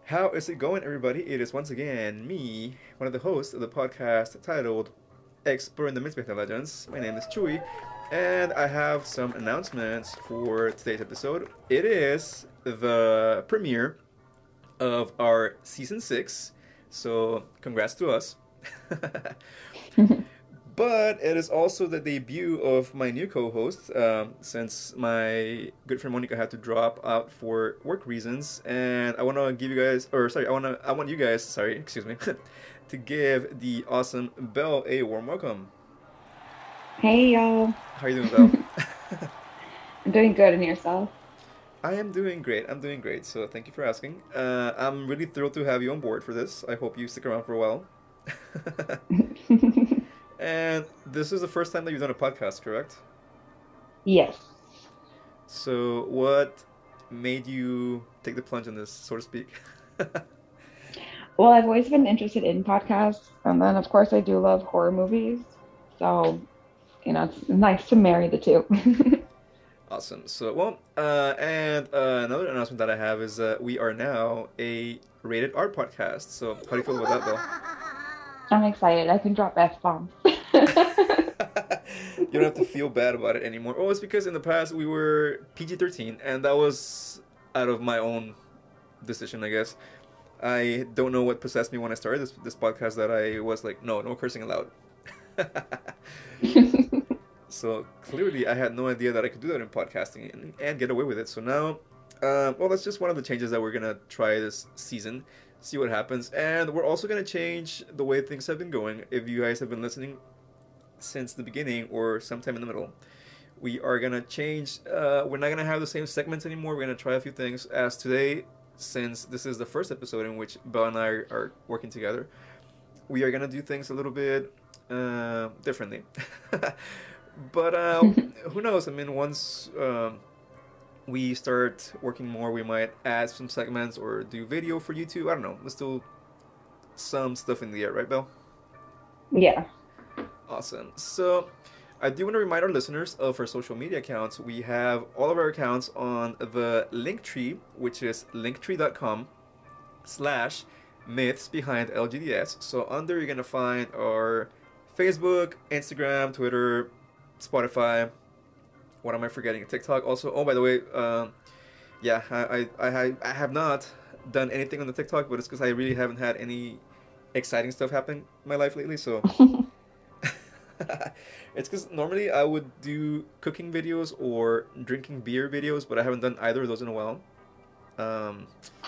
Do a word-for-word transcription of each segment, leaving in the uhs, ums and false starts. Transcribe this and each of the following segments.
How is it going, everybody? It is once again me, one of the hosts of the podcast titled Exploring the Myths Behind the Legends. My name is Chewy, and I have some announcements for today's episode. It is the premiere of our season six, so congrats to us. But it is also the debut of my new co-host, um, since my good friend Monica had to drop out for work reasons, and I want to give you guys, or sorry, I want to, I want you guys, sorry, excuse me, to give the awesome Belle a warm welcome. Hey y'all. How are you doing, Belle? I'm doing good in yourself. I am doing great. I'm doing great. So thank you for asking. Uh, I'm really thrilled to have you on board for this. I hope you stick around for a while. And this is the first time that you've done a podcast, correct? Yes. So, what made you take the plunge in this, so to speak? Well, I've always been interested in podcasts, and then of course I do love horror movies. So, you know, it's nice to marry the two. Awesome. So, well, uh, and uh, another announcement that I have is that we are now a rated R podcast. So, how do you feel about that, Bill? I'm excited. I can drop F-bombs. You don't have to feel bad about it anymore. Oh, it's because in the past we were P G thirteen, and that was out of my own decision, I guess. I don't know what possessed me when I started this this podcast that I was like, no, no cursing allowed. So clearly, I had no idea that I could do that in podcasting and, and get away with it. So now, uh, well, that's just one of the changes that we're gonna try this season, see what happens, and we're also gonna change the way things have been going. If you guys have been listening since the beginning or sometime in the middle, we are gonna change. Uh, we're not gonna have the same segments anymore. We're gonna try a few things. As today, since this is the first episode in which Belle and I are, are working together, we are gonna do things a little bit uh, differently. But uh, who knows? I mean, once um, we start working more, we might add some segments or do video for YouTube. I don't know. Let's do some stuff in the air, right, Belle? Yeah. Awesome. So, I do want to remind our listeners of our social media accounts. We have all of our accounts on the Linktree, which is linktree.com slash myths behind L G D S. So, under you're going to find our Facebook, Instagram, Twitter, Spotify. What am I forgetting? TikTok also. Oh, by the way, um, yeah, I, I, I, I have not done anything on the TikTok, but it's because I really haven't had any exciting stuff happen in my life lately. So it's because normally I would do cooking videos or drinking beer videos, but I haven't done either of those in a while. Um,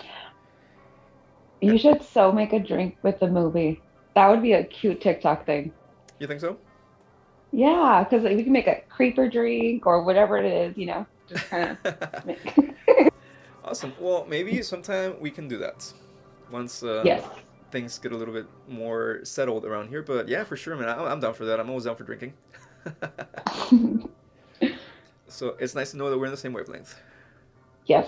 You should so make a drink with the movie. That would be a cute TikTok thing. you think so? Yeah, because we can make a creeper drink or whatever it is, you know, just kind of make. Awesome. Well, maybe sometime we can do that once uh, Yes. things get a little bit more settled around here. But yeah, for sure, man. I'm, I'm down for that. I'm always down for drinking. So it's nice to know that we're in the same wavelength. Yes.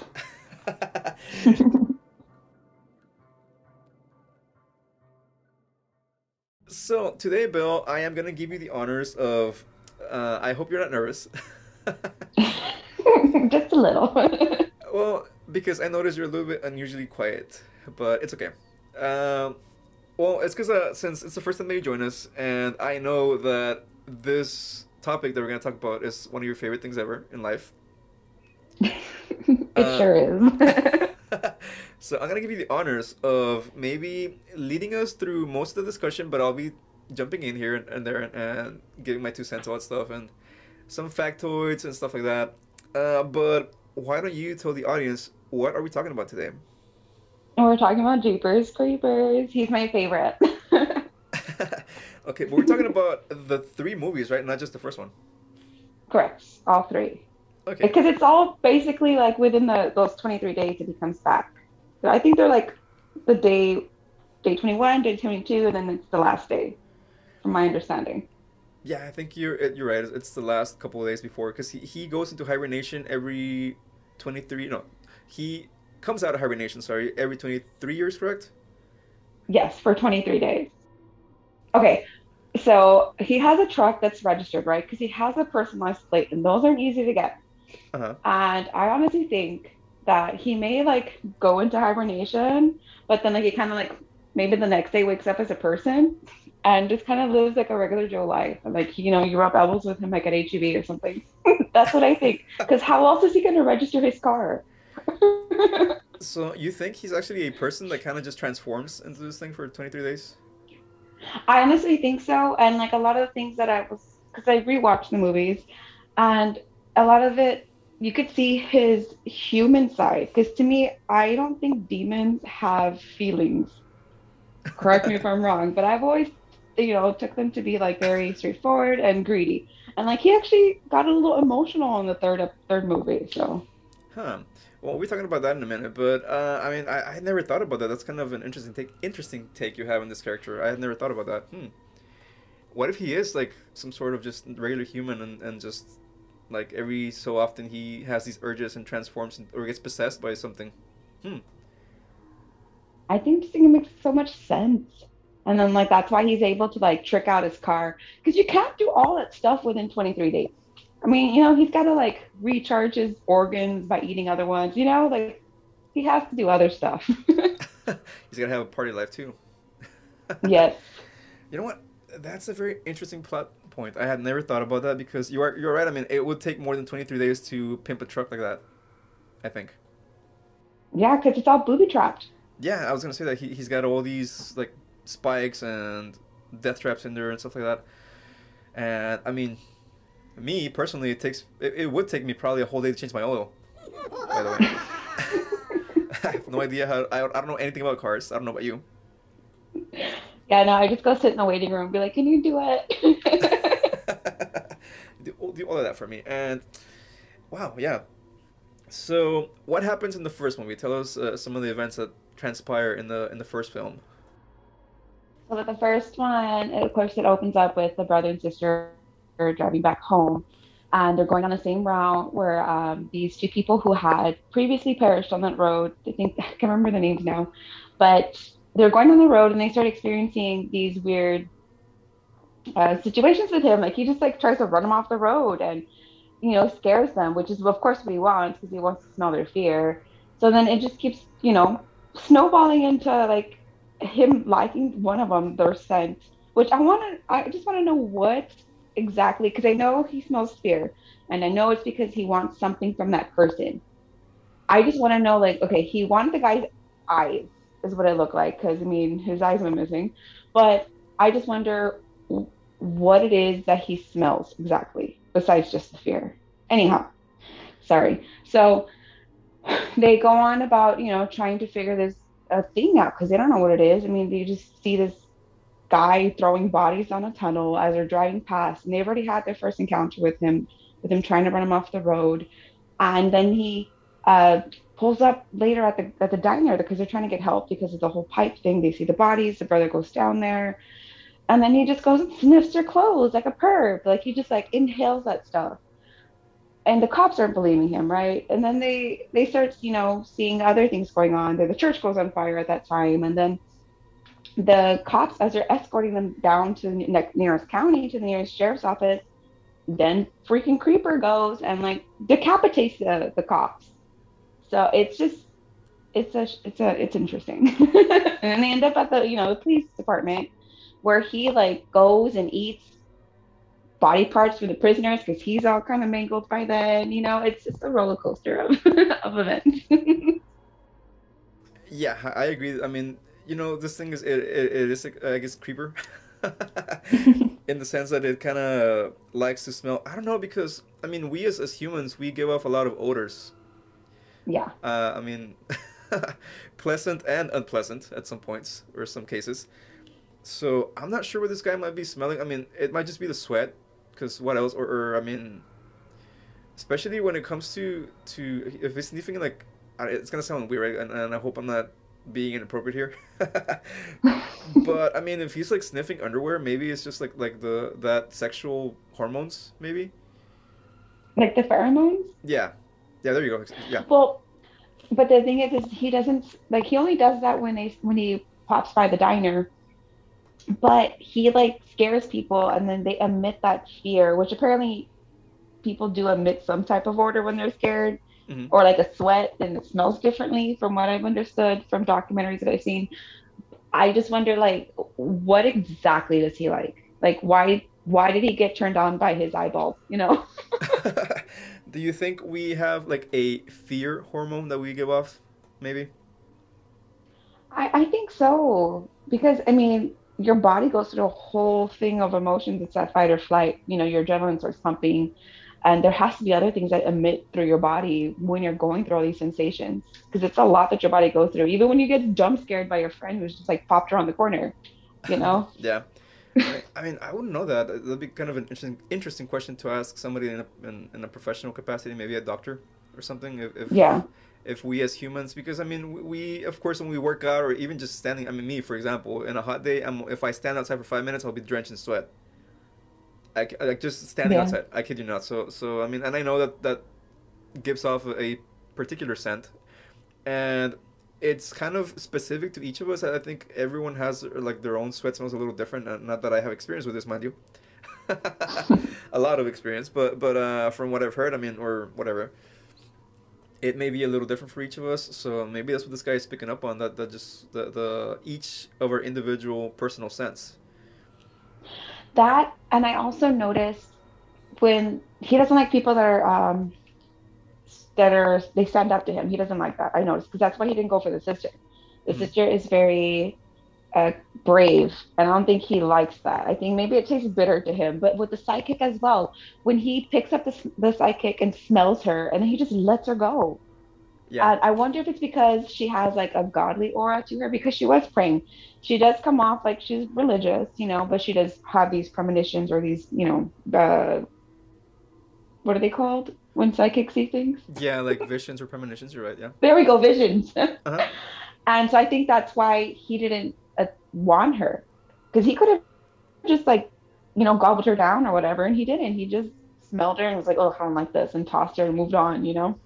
So today, Bill, I am gonna give you the honors of. Uh, I hope you're not nervous. Just a little. Well, because I noticed you're a little bit unusually quiet, but it's okay. Um, well, it's because uh, since it's the first time that you join us, and I know that this topic that we're gonna talk about is one of your favorite things ever in life. It Uh, sure is. so I'm gonna give you the honors of maybe leading us through most of the discussion, but I'll be jumping in here and, and there and, and giving my two cents about stuff and some factoids and stuff like that. Uh, but why don't you tell the audience what are we talking about today? And we're talking about Jeepers Creepers. He's my favorite. Okay, but we're talking about the three movies, right? Not just the first one. Correct. All three. Okay. Because it's all basically like within the those twenty-three days that he comes back. So I think they're like the day day twenty-one, day twenty-two, and then it's the last day, from my understanding. Yeah, I think you're uh, you're right. It's the last couple of days before because he, he goes into hibernation every twenty-three. No, he comes out of hibernation. Sorry, every twenty-three years, correct? Yes, for twenty-three days. Okay, so he has a truck that's registered, right? Because he has a personalized plate, and those aren't easy to get. Uh huh. And I honestly think that he may like go into hibernation, but then like he kind of like maybe the next day wakes up as a person and just kind of lives like a regular Joe life. And, like, you know, you rub elbows with him like at H E B or something. That's what I think. Because how else is he going to register his car? So you think he's actually a person that kind of just transforms into this thing for twenty-three days? I honestly think so. And like a lot of the things that I was, because I rewatched the movies, and a lot of it, you could see his human side. Because to me, I don't think demons have feelings. Correct me if I'm wrong, but I've always, you know, took them to be like very straightforward and greedy. And like he actually got a little emotional in the third ep- third movie. So Huh. Well, we're talking about that in a minute, but uh, I mean, I, I never thought about that. That's kind of an interesting take. Interesting take you have in this character. I had never thought about that. Hmm. What if he is like some sort of just regular human and, and just like every so often he has these urges and transforms and, or gets possessed by something? Hmm. I think this thing makes so much sense. And then like that's why he's able to like trick out his car because you can't do all that stuff within twenty-three days. I mean, you know, he's got to like recharge his organs by eating other ones, you know, like he has to do other stuff. He's gonna have a party life too. Yes. You know what? That's a very interesting plot point. I had never thought about that because you are you're right. I mean, it would take more than twenty-three days to pimp a truck like that, I think. Yeah, because it's all booby trapped. Yeah, I was gonna say that he he's got all these like spikes and death traps in there and stuff like that. And I mean, me personally, it takes it, it would take me probably a whole day to change my oil. By the way, I have no idea how. I, I don't know anything about cars. I don't know about you. Yeah, no, I just go sit in the waiting room and be like, can you do it? do, do all of that for me. And wow, yeah. So what happens in the first movie? Tell us uh, some of the events that transpire in the in the first film. So with the first one, of course, it opens up with the brother and sister driving back home, and they're going on the same route where um, these two people who had previously perished on that road, I think I can't remember the names now, but they're going on the road and they start experiencing these weird uh, situations with him. Like he just like tries to run them off the road and you know scares them, which is of course what he wants because he wants to smell their fear. So then it just keeps you know snowballing into like him liking one of them their scent, which I want to. I just want to know what exactly because I know he smells fear, and I know it's because he wants something from that person. I just want to know like okay, he wanted the guy's eyes is what it looked like because I mean his eyes were missing, but I just wonder what it is that he smells exactly besides just the fear. Anyhow, sorry. So they go on about you know trying to figure this uh, thing out because they don't know what it is. I mean, they just see this guy throwing bodies on a tunnel as they're driving past, and they've already had their first encounter with him, with him trying to run him off the road, and then he uh, pulls up later at the at the diner because they're trying to get help because of the whole pipe thing. They see the bodies. The brother goes down there, and then he just goes and sniffs their clothes like a perv. Like he just like inhales that stuff. And the cops aren't believing him, right? And then they they start, you know, seeing other things going on. The, the church goes on fire at that time, and then the cops, as they're escorting them down to the ne- nearest county, to the nearest sheriff's office, then freaking creeper goes and like decapitates the the cops. So it's just it's a it's a it's interesting. And then they end up at the you know the police department where he like goes and eats body parts for the prisoners because he's all kind of mangled by then. You know, it's just a roller coaster of of events. Yeah, I I agree. I mean, you know, this thing is it, it, it is uh, I guess creeper, in the sense that it kind of likes to smell. I don't know because I mean, we as as humans we give off a lot of odors. Yeah. Uh, I mean, pleasant and unpleasant at some points or some cases. So I'm not sure what this guy might be smelling. I mean, it might just be the sweat, because what else? Or, or I mean, especially when it comes to to if he's sniffing like, I- it's gonna sound weird, right? and, and I hope I'm not being inappropriate here. But I mean, if he's like sniffing underwear, maybe it's just like like the that sexual hormones, maybe. Like the pheromones. Yeah, yeah. There you go. Yeah. Well, but the thing is, is he doesn't like he only does that when they when he pops by the diner, but he like scares people and then they emit that fear, which apparently people do emit some type of order when they're scared. Hmm. or like a sweat and it smells differently from what I've understood from documentaries that I've seen. I just wonder like what exactly does he like? Like why why did he get turned on by his eyeballs, you know? Do you think we have like a fear hormone that we give off? Maybe. I, I think so. Because I mean, your body goes through a whole thing of emotions. It's that fight or flight, you know, your adrenaline starts pumping. And there has to be other things that emit through your body when you're going through all these sensations. Because it's a lot that your body goes through. Even when you get jump scared by your friend who's just like popped around the corner, you know? Yeah. I mean, I mean, I wouldn't know that. That'd be kind of an interesting, interesting question to ask somebody in a, in, in a professional capacity, maybe a doctor or something. If, if Yeah. if we as humans, because I mean, we, we of course when we work out or even just standing. I mean, me for example, in a hot day, I'm if I stand outside for five minutes, I'll be drenched in sweat. Like like just standing Yeah. outside. I kid you not. So so I mean, and I know that that gives off a particular scent, and it's kind of specific to each of us. I think everyone has like their own sweat smells a little different. uh, Not that I have experience with this, mind you. A lot of experience, but but uh, from what I've heard, I mean, or whatever, it may be a little different for each of us. So maybe that's what this guy is picking up on. That that just the the each of our individual personal sense. That, and I also noticed when he doesn't like people that are um that are they stand up to him. He doesn't like that. I noticed because that's why he didn't go for the sister. The Hmm. sister is very uh, brave, and I don't think he likes that. I think maybe it tastes bitter to him. But with the sidekick as well, when he picks up the the sidekick and smells her, and then he just lets her go. Yeah. And I wonder if it's because she has like a godly aura to her because she was praying. She does come off like she's religious, you know, but she does have these premonitions or these, you know, uh, what are they called when psychics see things? Yeah, like visions or premonitions. You're right. Yeah. There we go, visions. Uh huh. And so I think that's why he didn't uh, want her because he could have just like, you know, gobbled her down or whatever. And he didn't. He just smelled her and was like, oh, I don't like this and tossed her and moved on, you know?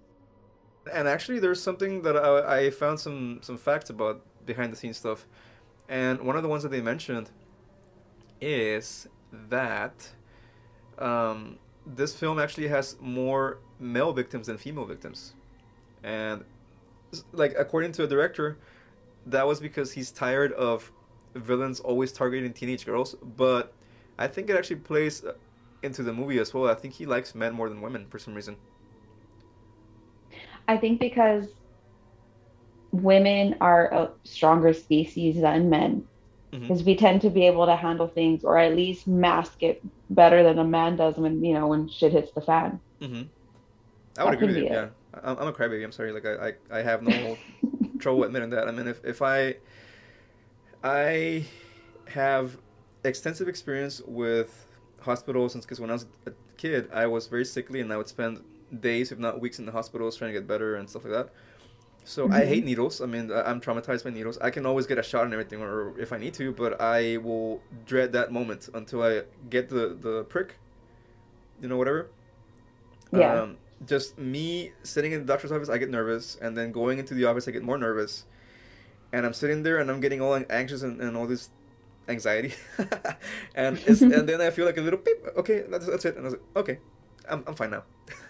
And actually, there's something that I, I found some some facts about behind the scenes stuff, and one of the ones that they mentioned is that um, this film actually has more male victims than female victims, and like according to the director, that was because he's tired of villains always targeting teenage girls. But I think it actually plays uh, into the movie as well. I think he likes men more than women for some reason. I think because women are a stronger species than men Hmm. because we tend to be able to handle things or at least mask it better than a man does when, you know, when shit hits the fan. Hmm. I would That agree can with be you. it. Yeah, I'm, I'm a crybaby. I'm sorry. Like I, I, I have no trouble admitting that. I mean, if if I I have extensive experience with hospitals, since because when I was a kid, I was very sickly, and I would spend days, if not weeks, in the hospitals trying to get better and stuff like that. So I hate Hmm. needles. I mean, I- I'm traumatized by needles. I can always get a shot and everything, or if I need to, but I will dread that moment until I get the the prick, you know, whatever. Yeah. Um, just me sitting in the doctor's office, I get nervous, and then going into the office, I get more nervous, and I'm sitting there and I'm getting all anxious and, and all this anxiety, and it's and then I feel like a little beep. Okay, that's that's it, and I was like, okay, I'm I'm fine now.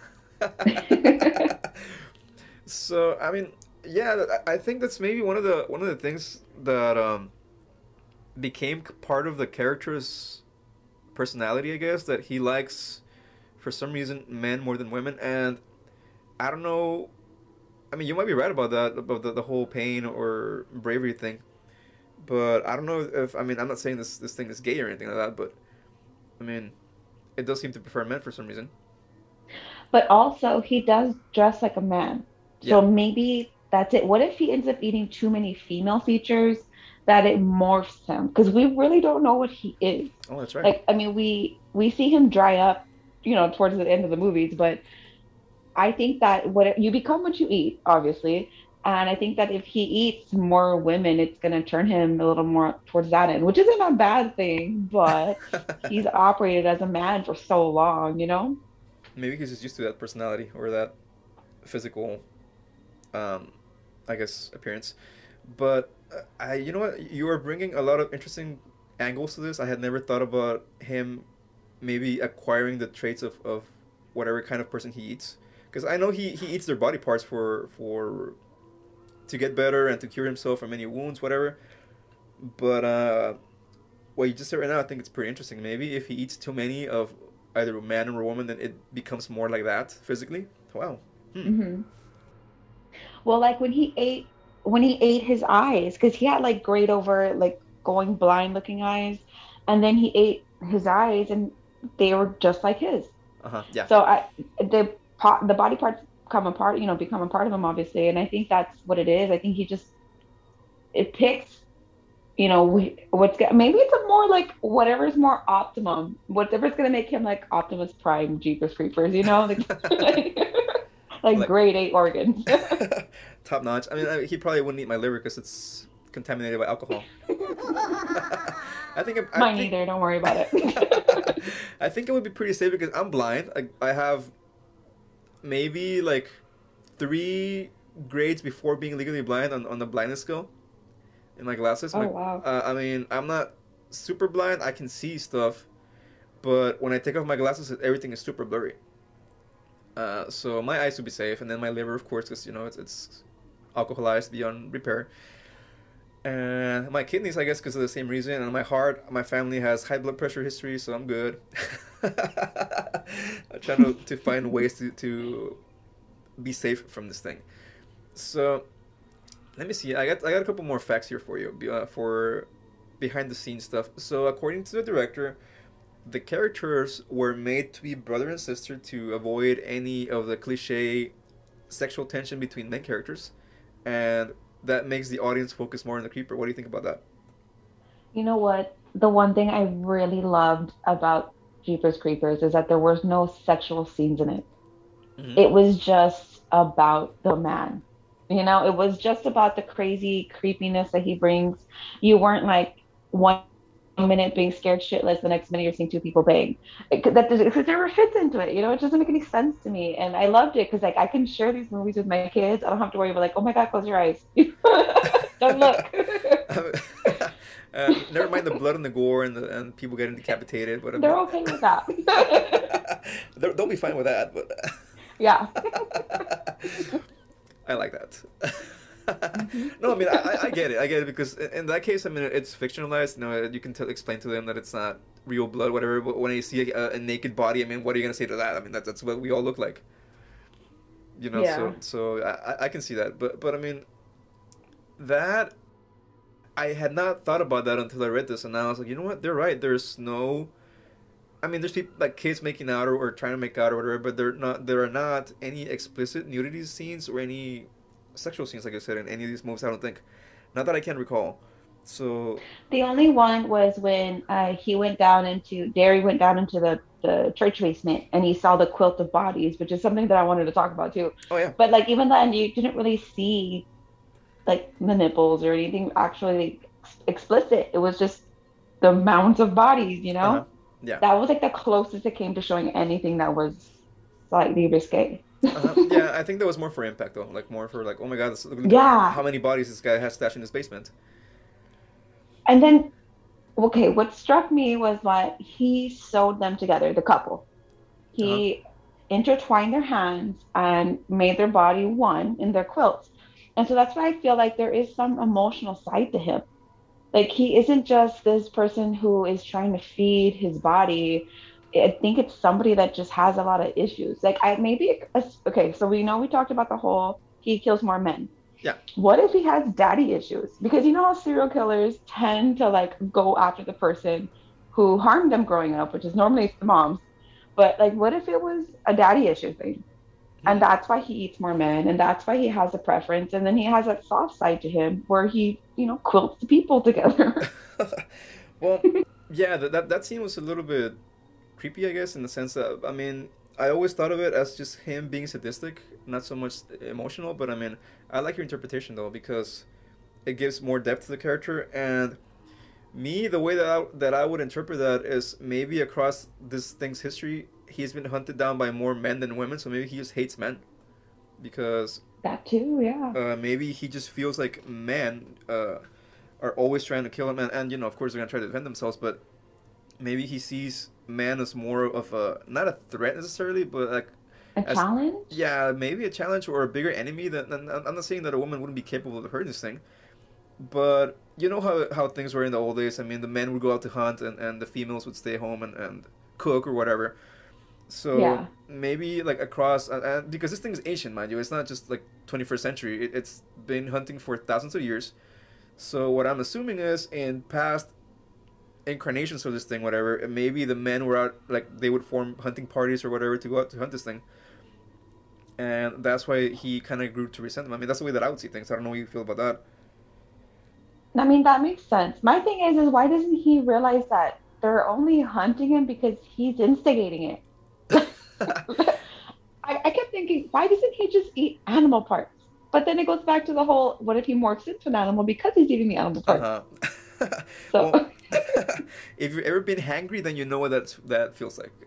So I mean, yeah, I I think that's maybe one of the one of the things that um became part of the character's personality, I guess, that he likes for some reason men more than women, and I don't know. I mean, you might be right about that, about the, the whole pain or bravery thing, but I don't know if I mean I'm not saying this this thing is gay or anything like that, but I mean it does seem to prefer men for some reason. But also, he does dress like a man. Yeah. So maybe that's it. What if he ends up eating too many female features that it morphs him? Because we really don't know what he is. Oh, that's right. Like, I mean, we we see him dry up, you know, towards the end of the movies, but I think that what you become what you eat, obviously. And I think that if he eats more women, it's going to turn him a little more towards that end, which isn't a bad thing, but he's operated as a man for so long, you know? Maybe he's just used to that personality or that physical, um, I guess, appearance. But uh, I, you know what? You are bringing a lot of interesting angles to this. I had never thought about him maybe acquiring the traits of, of whatever kind of person he eats. Because I know he, he eats their body parts for for to get better and to cure himself from any wounds, whatever. But uh, what you just said right now, I think it's pretty interesting. Maybe if he eats too many of either a man or a woman, then it becomes more like that physically. Wow. Hmm. Hmm. Well, like when he ate when he ate his eyes, because he had like grayed over, like going blind looking eyes, and then he ate his eyes, and they were just like his. Uh huh. Yeah. So I the pot the body parts come apart, you know, become a part of him, obviously, and I think that's what it is. I think he just it picks, you know, we, what's go- maybe it's a more like whatever's more optimum, whatever's gonna make him like Optimus Prime, Jeepers Creepers, you know, like like, like Like grade eight organs. top notch. I mean, I, he probably wouldn't eat my liver because it's contaminated by alcohol. I think I Mine think either. Don't worry about it. I think it would be pretty safe because I'm blind. I, I have maybe like three grades before being legally blind on, on the blindness scale in my glasses. Oh My, wow. uh, I mean, I'm not super blind. I can see stuff, but when I take off my glasses, everything is super blurry. Uh, so my eyes would be safe, and then my liver, of course, because you know it's it's alcoholized beyond repair. And my kidneys, I guess, because of the same reason. And my heart, my family has high blood pressure history, so I'm good. I'm trying to, to find ways to, to be safe from this thing. So let me see. I got I got a couple more facts here for you uh, for behind the scenes stuff. So according to the director, the characters were made to be brother and sister to avoid any of the cliche sexual tension between main characters, and that makes the audience focus more on the creeper. What do you think about that? You know what? The one thing I really loved about Jeepers Creepers is that there was no sexual scenes in it. Hmm. It was just about the man. You know, it was just about the crazy creepiness that he brings. You weren't like one minute being scared shitless, the next minute you're seeing two people bang. It, that because it never fits into it. You know, it doesn't make any sense to me. And I loved it because like I can share these movies with my kids. I don't have to worry about like, oh my God, close your eyes. Don't look. uh, never mind the blood and the gore and the and people getting decapitated. But I They're mean, okay with that. they'll they'll be fine with that. But Yeah. I like that. Hmm. No, I mean I, I get it. I get it because in, in that case, I mean it's fictionalized. You know, you can tell explain to them that it's not real blood, whatever. But when you see a, a naked body, I mean, what are you gonna say to that? I mean, that, that's what we all look like. You know, Yeah. so so I, I can see that. But but I mean that I had not thought about that until I read this, and now I was like, you know what? They're right. There's no. I mean, there's people like kids making out or, or trying to make out or whatever, but they're not. There are not any explicit nudity scenes or any sexual scenes, like I said, in any of these movies. I don't think, not that I can recall. So, The only one was when uh, he went down into Derry went down into the the church basement and he saw the quilt of bodies, which is something that I wanted to talk about too. oh yeah, But like even then, you didn't really see like the nipples or anything actually ex- explicit. It was just the mounds of bodies, you uh huh, know? yeah, That was like the closest it came to showing anything that was slightly risque. uh huh, yeah. I think that was more for impact though, like more for like, oh my god, this, look, look at Yeah. how many bodies this guy has stashed in his basement. And then, okay, what struck me was that he sewed them together, the couple. Uh huh. He intertwined their hands and made their body one in their quilts. And so that's why I feel like there is some emotional side to him. Like he isn't just this person who is trying to feed his body. I think it's somebody that just has a lot of issues. Like I maybe okay, so we know we talked about the whole he kills more men. Yeah. What if he has daddy issues? Because you know how serial killers tend to like go after the person who harmed them growing up, which is normally it's the moms. But like what if it was a daddy issue thing? And Hmm. that's why he eats more men and that's why he has a preference. And then he has that soft side to him where he, you know, quilts the people together. Well, yeah, that, that that scene was a little bit creepy, I guess, in the sense that I mean, I always thought of it as just him being sadistic, not so much emotional. But I mean, I like your interpretation though because it gives more depth to the character. And me, the way that I, that I would interpret that is maybe across this thing's history, he's been hunted down by more men than women. So maybe he just hates men because That too, yeah. uh, maybe he just feels like men uh, are always trying to kill him, and, and you know, of course, they're gonna try to defend themselves. But maybe he sees man as more of a not a threat necessarily, but like A as challenge? yeah, maybe a challenge or a bigger enemy. That than I'm not saying that a woman wouldn't be capable of hurting this thing, but you know how how things were in the old days. I mean, the men would go out to hunt, and, and the females would stay home and, and cook or whatever. So Yeah. maybe like across, uh, uh, because this thing is ancient, mind you. It's not just like twenty-first century. It, it's been hunting for thousands of years. So what I'm assuming is in past incarnations of this thing, whatever, maybe the men were out, like they would form hunting parties or whatever to go out to hunt this thing, and that's why he kind of grew to resent them. I mean, that's the way that I would see things. I don't know how you feel about that. I mean, that makes sense. My thing is, is why doesn't he realize that they're only hunting him because he's instigating it? I, I kept thinking, why doesn't he just eat animal parts? But then it goes back to the whole, what if he morphs into an animal because he's eating the animal parts? Uh huh. So, Well, if you've ever been hangry, then you know what that's that feels like.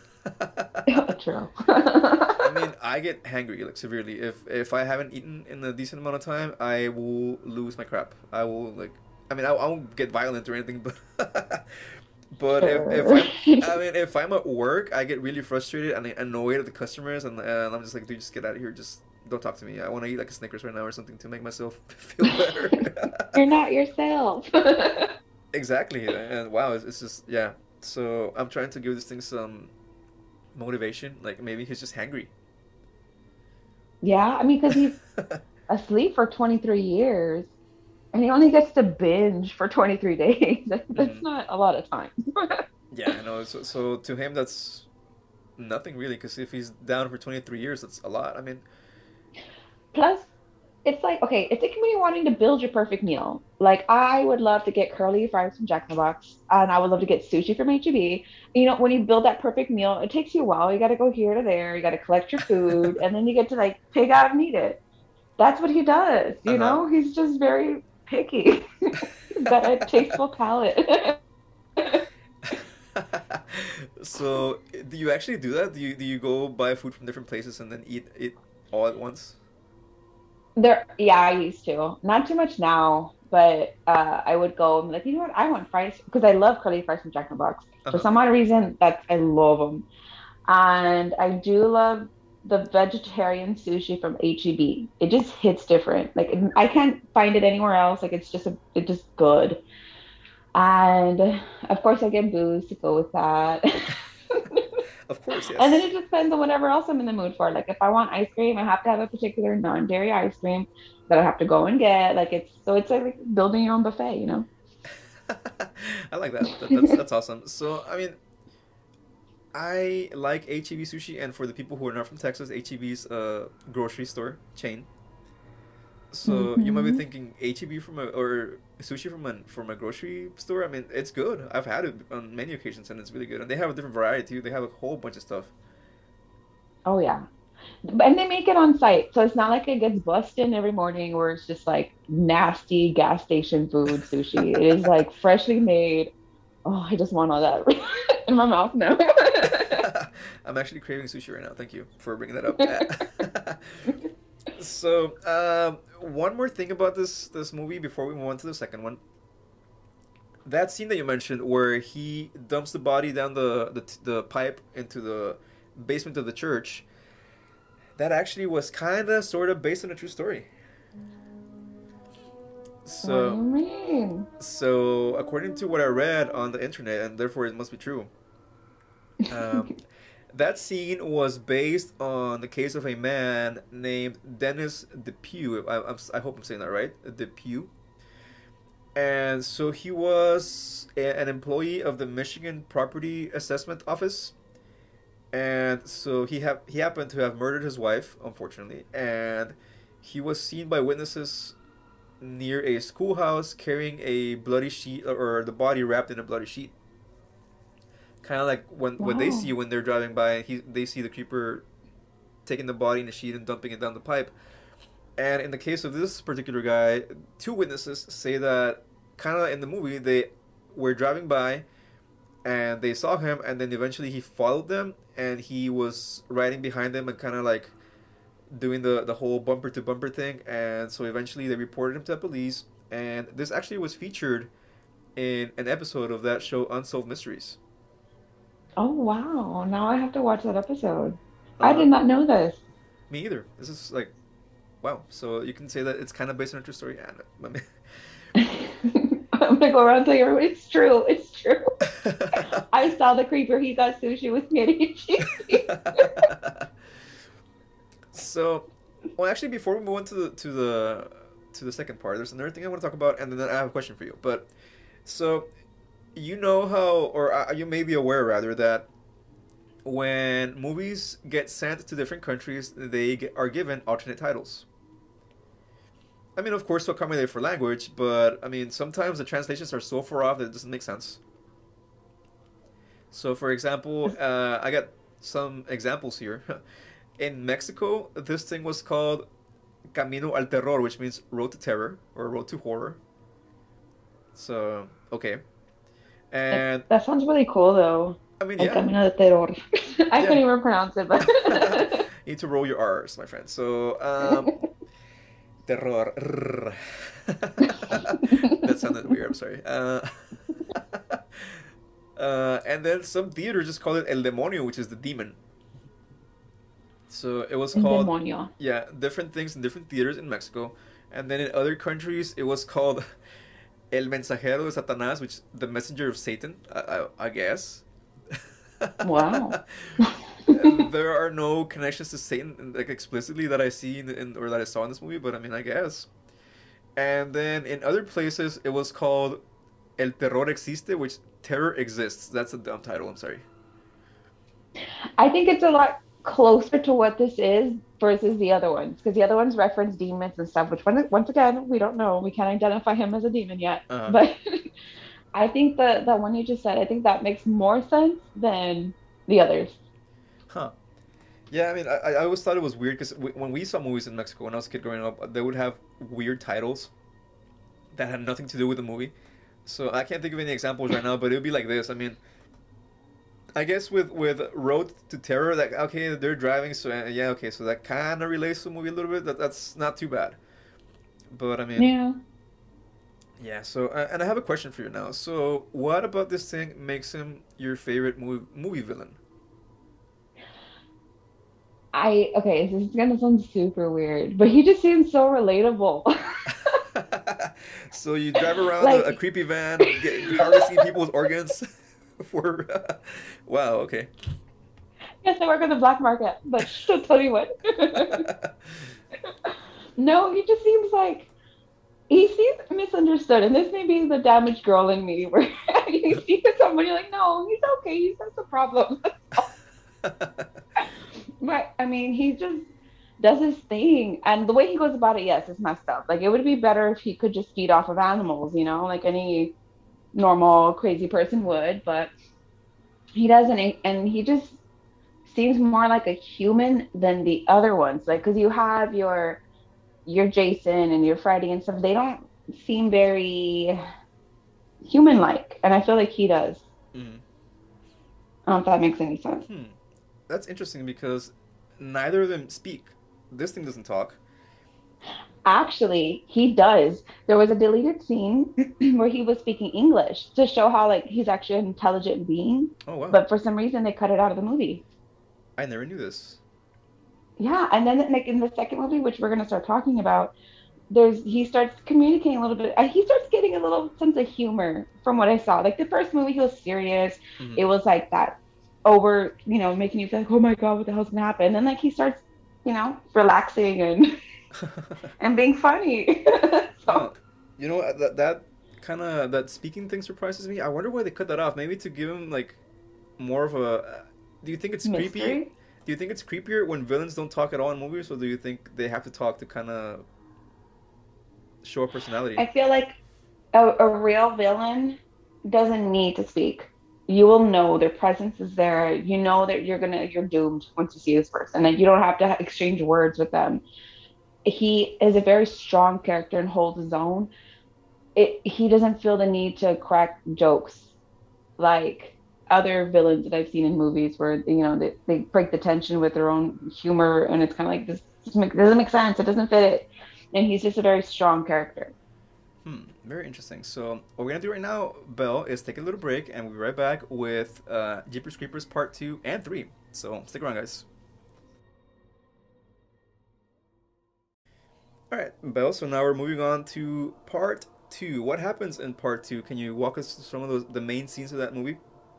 true. I mean, I get hangry like severely. If if I haven't eaten in a decent amount of time, I will lose my crap. I will like. I mean, I, I won't get violent or anything, but but if if Sure. I'm, I mean, if I'm at work, I get really frustrated and annoyed at the customers, and, and I'm just like, dude, just get out of here. Just don't talk to me. I want to eat like a Snickers right now or something to make myself feel better. You're not yourself. Exactly, and wow, it's, it's just yeah. So I'm trying to give this thing some motivation. Like maybe he's just hangry. Yeah, I mean, because he's asleep for twenty-three years and he only gets to binge for twenty-three days. That's, that's Hmm. not a lot of time. Yeah, I know. So, so to him, that's nothing really. Because if he's down for twenty-three years, that's a lot. I mean, Plus, it's like, okay, it's like when you're wanting to build your perfect meal. Like, I would love to get curly fries from Jack in the Box, and I would love to get sushi from H E B. You know, when you build that perfect meal, it takes you a while. You got to go here to there, you got to collect your food, and then you get to like pick out and eat it. That's what he does, you uh know? He's just very picky. He's got a tasteful palate. huh. So, do you actually do that? Do you do you go buy food from different places and then eat it all at once? There, yeah, I used to. Not too much now, but uh, I would go and be like, you know what? I want fries because I love curly fries from Jack in the Box. Uh For huh. some odd reason, that's I love them, and I do love the vegetarian sushi from H E B. It just hits different. Like I can't find it anywhere else. Like it's just a, it's just good. And of course, I get booze to go with that. Of course, And then yes. it just depends on whatever else I'm in the mood for. Like if I want ice cream, I have to have a particular non-dairy ice cream that I have to go and get. Like it's so it's like building your own buffet, you know? I like that. that. That's that's awesome. So, I mean, I like H E B sushi, and for the people who are not from Texas, H E B's a grocery store chain. So you might be Hmm. thinking H E B from a or sushi from a from a grocery store. I mean, it's good. I've had it on many occasions, and it's really good. And they have a different variety too. They have a whole bunch of stuff. Oh yeah. And they make it on site. So it's not like it gets bussed in every morning where it's just like nasty gas station food sushi. It is like freshly made. Oh, I just want all that in my mouth now. I'm actually craving sushi right now. Thank you for bringing that up. So, um, one more thing about this this movie before we move on to the second one. That scene that you mentioned, where he dumps the body down the the, the pipe into the basement of the church, that actually was kind of sort of based on a true story. What do So, you mean? so according to what I read on the internet, and therefore it must be true. Um, that scene was based on the case of a man named Dennis Depew. I, I'm, I hope I'm saying that right. Depew. And so he was a, an employee of the Michigan Property Assessment Office. And so he have he happened to have murdered his wife, unfortunately, and he was seen by witnesses near a schoolhouse carrying a bloody sheet or the body wrapped in a bloody sheet. Kind of like when what they see Wow. when they're driving by, he they see the creeper taking the body in a sheet and dumping it down the pipe. And in the case of this particular guy, two witnesses say that kind of in the movie they were driving by and they saw him, and then eventually he followed them and he was riding behind them and kind of like doing the the whole bumper to bumper thing. And so eventually they reported him to the police, and this actually was featured in an episode of that show Unsolved Mysteries. Oh wow. Now I have to watch that episode. I Uh, did not know this. Me either. This is like, wow. So you can say that it's kind of based on a true story. And I mean, I'm gonna go around and tell everybody it's true. It's true. I saw the creeper. He got sushi with Medici. So, well, actually, before we move on to the to the to the second part, there's another thing I want to talk about, and then I have a question for you. But so, you know how, or uh, you may be aware rather, that when movies get sent to different countries, they get, are given alternate titles. I mean, of course, to accommodate for language, but I mean, sometimes the translations are so far off that it doesn't make sense. So, for example, uh, I got some examples here. In Mexico, this thing was called Camino al Terror, which means Road to Terror or Road to Horror. So, okay. That, And that sounds really cool, though. I mean, El yeah, Camino de Terror. I yeah. couldn't even pronounce it, but You need to roll your R's, my friend. So, um, terror. That sounded weird. I'm sorry. Uh, uh, and then some theaters just call it El Demonio, which is the demon. So it was El called, Demonio. yeah, different things in different theaters in Mexico. And then in other countries, it was called El Mensajero de Satanás, which the messenger of Satan, I, I, I guess. Wow. There are no connections to Satan like explicitly that I see in, in or that I saw in this movie, but I mean, I guess. And then in other places, it was called El Terror Existe, which terror exists. That's a dumb title. I'm sorry. I think it's a lot closer to what this is versus the other ones, because the other ones reference demons and stuff, which one, once again, we don't know. We can't identify him as a demon yet. Uh, But I think the the one you just said, I think that makes more sense than the others. huh. Yeah, I mean, I, I always thought it was weird because when we saw movies in Mexico when I was a kid growing up, they would have weird titles that had nothing to do with the movie. So I can't think of any examples right now, but it would be like this. I mean, I guess with with Road to Terror, that okay, they're driving, so uh, yeah, okay, so that kind of relates to the movie a little bit. That that's not too bad. But I mean, Yeah. yeah. So uh, and I have a question for you now. So what about this thing makes him your favorite movie movie villain? I okay, this is gonna sound super weird, but he just seems so relatable. So you drive around a, a Like, creepy van, get, harvesting people's organs for. Wow. Okay. yes, I work on the black market, but don't tell me what. No, he just seems like he seems misunderstood, and this may be the damaged girl in me, where you see somebody you're like, no, he's okay, he's that's a problem. But I mean, he just does his thing, and the way he goes about it, yes, it's messed up. Like it would be better if he could just feed off of animals, you know, like any normal crazy person would, but he doesn't, and he just seems more like a human than the other ones. Like, because you have your your Jason and your Freddy and stuff, they don't seem very human-like, and I feel like he does. Mhm. I don't know if that makes any sense. Hmm. That's interesting because neither of them speak. This thing doesn't talk. Actually, he does. There was a deleted scene where he was speaking English to show how like he's actually an intelligent being, Oh wow. but for some reason they cut it out of the movie. I never knew this. Yeah, and then like in the second movie, which we're gonna start talking about, there's he starts communicating a little bit. uh, He starts getting a little sense of humor from what I saw. Like the first movie, he was serious. Hmm. It was like that over, you know, making you feel like, oh my God, what the hell's gonna happen? And then like he starts, you know, relaxing and and being funny. Huh. So You know what, that that kind of that speaking thing surprises me. I wonder why they cut that off. Maybe to give him like more of a. Do you think it's creepy? mystery. Do you think it's creepier when villains don't talk at all in movies, or do you think they have to talk to kind of show a personality? I feel like a, a real villain doesn't need to speak. You will know their presence is there. You know that you're gonna you're doomed once you see this person, and you don't have to exchange words with them. He is a very strong character and holds his own. It, he doesn't feel the need to crack jokes like other villains that I've seen in movies where you know they, they break the tension with their own humor, and it's kind of like this doesn't make, doesn't make sense. It doesn't fit it, and he's just a very strong character. Hmm, very interesting. So what we're gonna do right now, Belle, is take a little break, and we'll be right back with uh, Jeepers Creepers Part Two and Three. So stick around, guys. All right, Belle. So now we're moving on to part two. What happens in part two? Can you walk us through some of those the main scenes of that movie?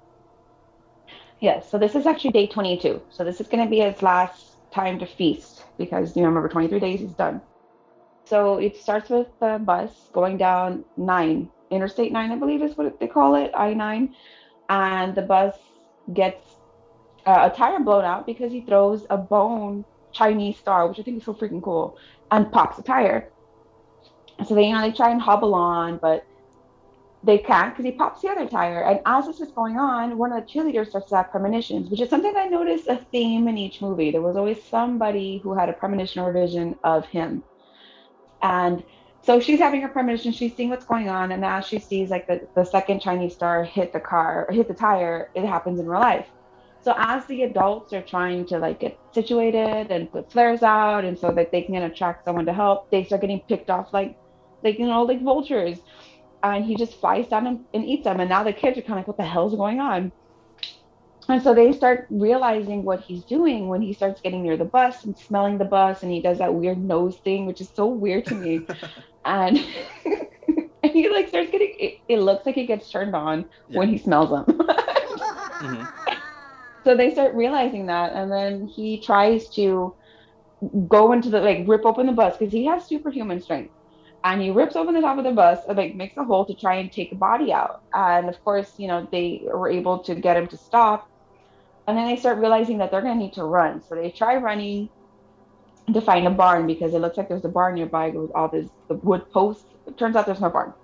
Yes, so this is actually day twenty-two. So this is going to be his last time to feast because you know, remember twenty-three days he's done. So it starts with the bus going down nine, Interstate nine, I believe is what they call it, I nine. And the bus gets uh, a tire blown out because he throws a bone Chinese star, which I think is so freaking cool, and pops a tire. So they, you know, they try and hobble on, but they can't because he pops the other tire. And as this is going on, one of the cheerleaders starts to have premonitions, which is something I noticed a theme in each movie. There was always somebody who had a premonition or vision of him. And so she's having a premonition, she's seeing what's going on, and as she sees like the, the second Chinese star hit the car, hit the tire, it happens in real life. So as the adults are trying to like get situated and put flares out and so that they can attract someone to help, they start getting picked off like like you know, like vultures. And he just flies down and, and eats them. And now the kids are kind of like, what the hell's going on? And so they start realizing what he's doing when he starts getting near the bus and smelling the bus, and he does that weird nose thing, which is so weird to me. And and he like starts getting it, it looks like he gets turned on Yeah. when he smells them. Hmm. So they start realizing that, and then he tries to go into the like rip open the bus because he has superhuman strength. And he rips open the top of the bus, like makes a hole to try and take a body out. And of course, you know, they were able to get him to stop. And then they start realizing that they're going to need to run. So they try running to find a barn because it looks like there's a barn nearby with all this the wood posts. It turns out there's no barn.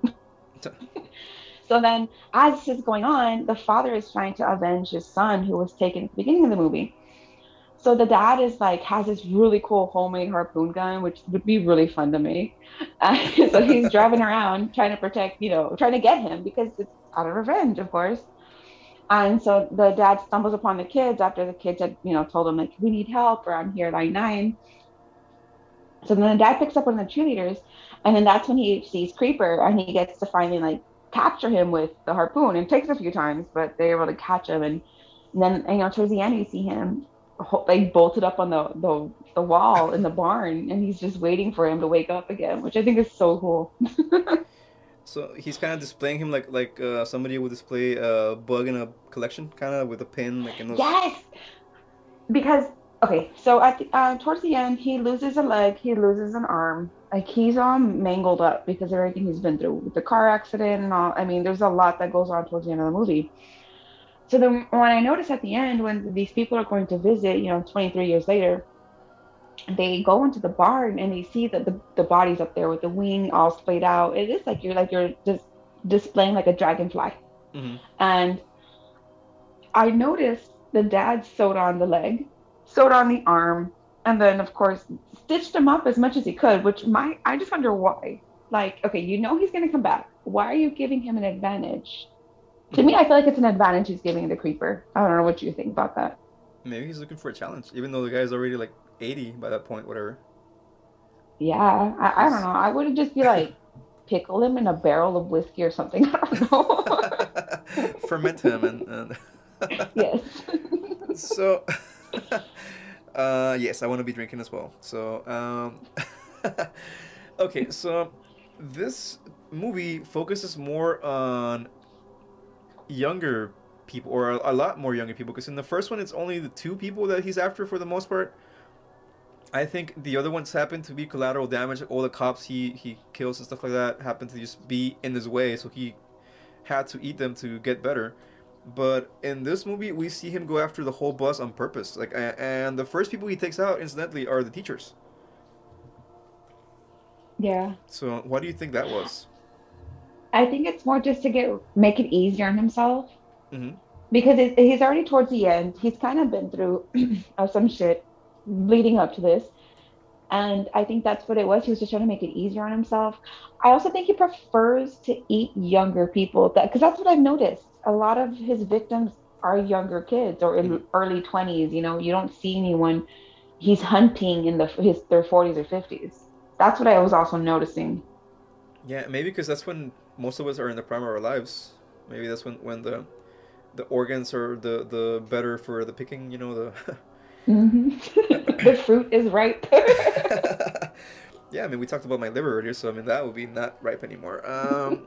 So then, as this is going on, the father is trying to avenge his son who was taken at the beginning of the movie. So the dad is like has this really cool homemade harpoon gun, which would be really fun to make. Uh, so he's driving around trying to protect, you know, trying to get him because it's out of revenge, of course. And so the dad stumbles upon the kids after the kids had, you know, told him like, we need help, or I'm here at line nine. So then the dad picks up one of the cheerleaders, and then that's when he sees Creeper, and he gets to finally like capture him with the harpoon. It takes a few times, but they're able to catch him. And, and then, you know, towards the end, you see him like bolted up on the, the the wall in the barn, and he's just waiting for him to wake up again, which I think is so cool. So he's kind of displaying him like like uh, somebody would display a bug in a collection, kind of with a pin, like in those. Yes, because okay, so at the, uh, towards the end, he loses a leg, he loses an arm, like he's all mangled up because of everything he's been through with the car accident and all. I mean, there's a lot that goes on towards the end of the movie. So then, when I notice at the end, when these people are going to visit, you know, twenty-three years later, they go into the barn and they see that the, the body's up there with the wing all splayed out. It is like you're like you're just displaying like a dragonfly. Hmm. And I noticed the dad sewed on the leg, sewed on the arm, and then of course stitched him up as much as he could, which my I just wonder why. Like, okay, you know he's gonna come back. Why are you giving him an advantage? To me, I feel like it's an advantage he's giving the creeper. I don't know what you think about that. Maybe he's looking for a challenge, even though the guy's already like eighty by that point, whatever. Yeah, I, I don't He's know. I would just be like, pickle him in a barrel of whiskey or something. I don't know. ferment him and, and Yes. so uh yes, I want to be drinking as well. So um okay, so this movie focuses more on younger people, or a, a lot more younger people, because in the first one it's only the two people that he's after for the most part. I think the other ones happen to be collateral damage. All the cops he he kills and stuff like that happen to just be in his way, so he had to eat them to get better. But in this movie, we see him go after the whole bus on purpose. Like, and the first people he takes out, incidentally, are the teachers. Yeah. So, what do you think that was? I think it's more just to get make it easier on himself Mm-hmm. because it, he's already towards the end. He's kind of been through uh, some shit leading up to this. And I think that's what it was. He was just trying to make it easier on himself. I also think he prefers to eat younger people that because that's what I've noticed. A lot of his victims are younger kids or Mm-hmm. in early twenties. You know, you don't see anyone he's hunting in the his their forties or fifties. That's what I was also noticing. Yeah, maybe because that's when most of us are in the prime of our lives. Maybe that's when when the the organs are the the better for the picking. You know the. Hmm. The fruit is ripe. Yeah, I mean, we talked about my liver earlier, so I mean that would be not ripe anymore. Um,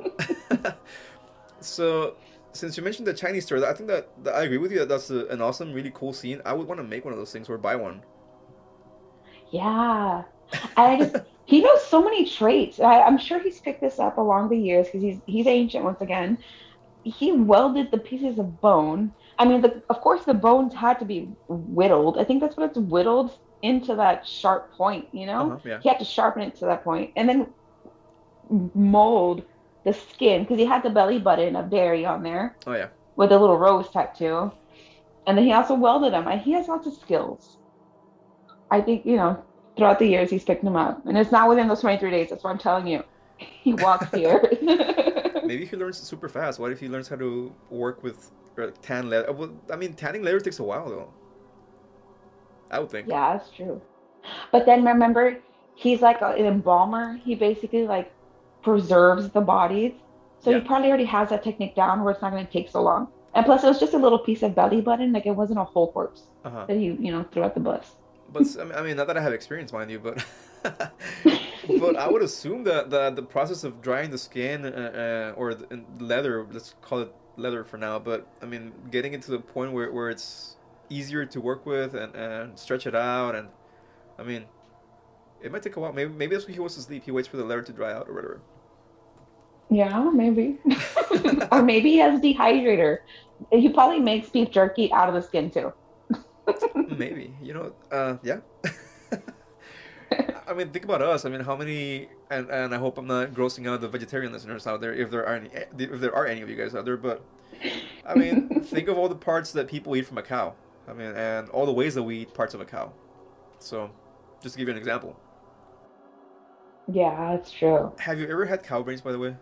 so since you mentioned the Chinese store, I think that, that I agree with you that that's a, an awesome, really cool scene. I would want to make one of those things or buy one. Yeah. And I just he knows so many traits. I, I'm sure he's picked this up along the years because he's he's ancient once again. He welded the pieces of bone. I mean, the, of course, the bones had to be whittled. I think that's what it's whittled into that sharp point, you Uh know? huh. Yeah. He had to sharpen it to that point and then mold the skin because he had the belly button of Derry on there Oh yeah. with a little rose tattoo. And then he also welded them. And he has lots of skills. I think, you know, throughout the years, he's picked them up. And it's not within those twenty-three days. That's what I'm telling you. He walks here. Maybe he learns super fast. What if he learns how to work with uh, tan leather? Well, I mean, tanning leather takes a while though. I would think. Yeah, that's true. But then remember, he's like a- an embalmer. He basically like preserves the bodies. So he Yeah. probably already has that technique down where it's not going to take so long. And plus, it was just a little piece of belly button. Like it wasn't a whole corpse Uh huh. that he, you know, threw at the bus. But s- I mean, I mean, not that I have experience, mind you, but but I would assume that the the process of drying the skin uh, uh, or the and leather, let's call it leather for now, but I mean, getting it to the point where, where it's easier to work with and, and stretch it out, and I mean, it might take a while. Maybe maybe that's when he wants to sleep. He waits for the leather to dry out or whatever. Yeah, maybe. Or maybe he has dehydrator. He probably makes beef jerky out of the skin too. Maybe, you know, uh, yeah. I mean, think about us. I mean, how many, and, and I hope I'm not grossing out the vegetarian listeners out there, if there are any, if there are any of you guys out there. But I mean, think of all the parts that people eat from a cow. I mean, and all the ways that we eat parts of a cow. So, just to give you an example, Yeah, that's true. have you ever had cow brains, by the way?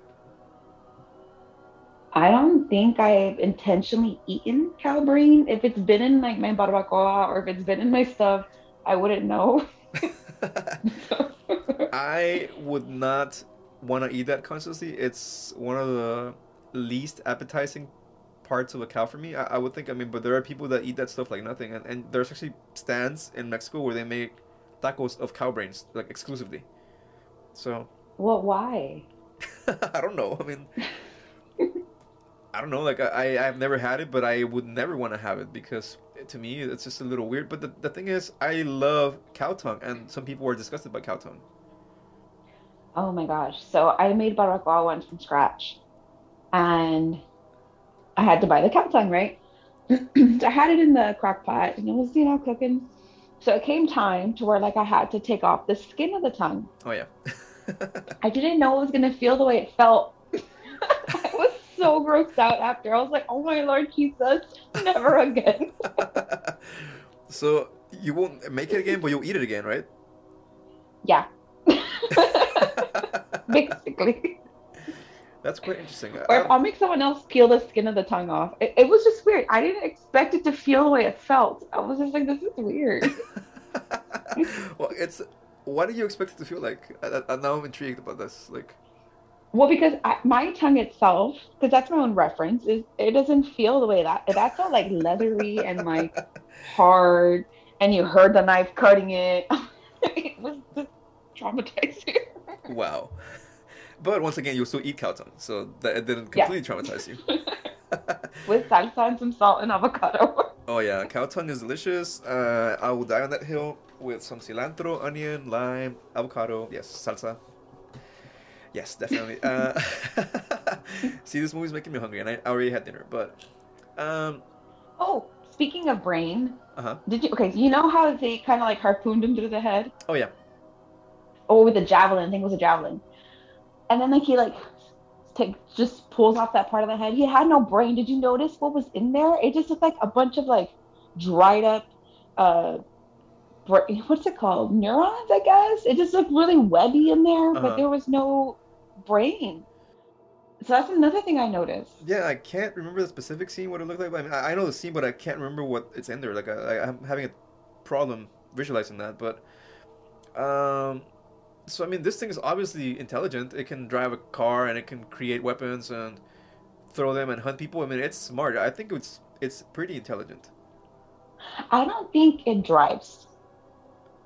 I don't think I've intentionally eaten cow brain. If it's been in like my barbacoa or if it's been in my stuff, I wouldn't know. I would not want to eat that consciously. It's one of the least appetizing parts of a cow for me. I, I would think, I mean, but there are people that eat that stuff like nothing. And, and there's actually stands in Mexico where they make tacos of cow brains, like exclusively. So, Well, why? I don't know. I mean, I don't know. Like, I, I've never had it, but I would never want to have it because to me, it's just a little weird. But the, the thing is, I love cow tongue, and some people are disgusted by cow tongue. Oh my gosh. So I made barbacoa once from scratch and I had to buy the cow tongue, right? So I had it in the crock pot and it was, you know, cooking. So it came time to where like I had to take off the skin of the tongue. Oh, yeah. I didn't know it was gonna feel the way it felt. I was so grossed out after. I was like, oh my Lord Jesus, never again. So you won't make it again, but you'll eat it again, right? Yeah. Basically. That's quite interesting. Or I, if I'll make someone else peel the skin of the tongue off. It, it was just weird. I didn't expect it to feel the way it felt. I was just like, this is weird. well, it's what do you expect it to feel like? I, I, now I'm intrigued about this. Like, Well, because I, my tongue itself, because that's my own reference, is it doesn't feel the way that that's all like leathery and like hard, and you heard the knife cutting it. It was just traumatizing. wow. But once again, you still eat cow tongue, so that it didn't Yeah, completely traumatize you. with salsa and some salt and avocado. Oh yeah, cow tongue is delicious. Uh, I will die on that hill with some cilantro, onion, lime, avocado. Yes, salsa. Yes, definitely. Uh, see, this movie's making me hungry, and I already had dinner. But, um, Oh, speaking of brain, uh huh. did you? Okay, you know how they kind of like harpooned him through the head? Oh yeah. Oh, with the javelin. I think it was a javelin. And then like he like take just pulls off that part of the head. He had no brain. Did you notice what was in there? It just looked like a bunch of like dried up uh bra- what's it called? Neurons, I guess. It just looked really webby in there, Uh but huh. there was no brain. So that's another thing I noticed. Yeah, I can't remember the specific scene what it looked like. But I mean, I, I know the scene, but I can't remember what it's in there. Like, I, I, I'm having a problem visualizing that. But, um, so I mean, this thing is obviously intelligent. It can drive a car and it can create weapons and throw them and hunt people. I mean, it's smart. I think it's it's pretty intelligent. I don't think it drives.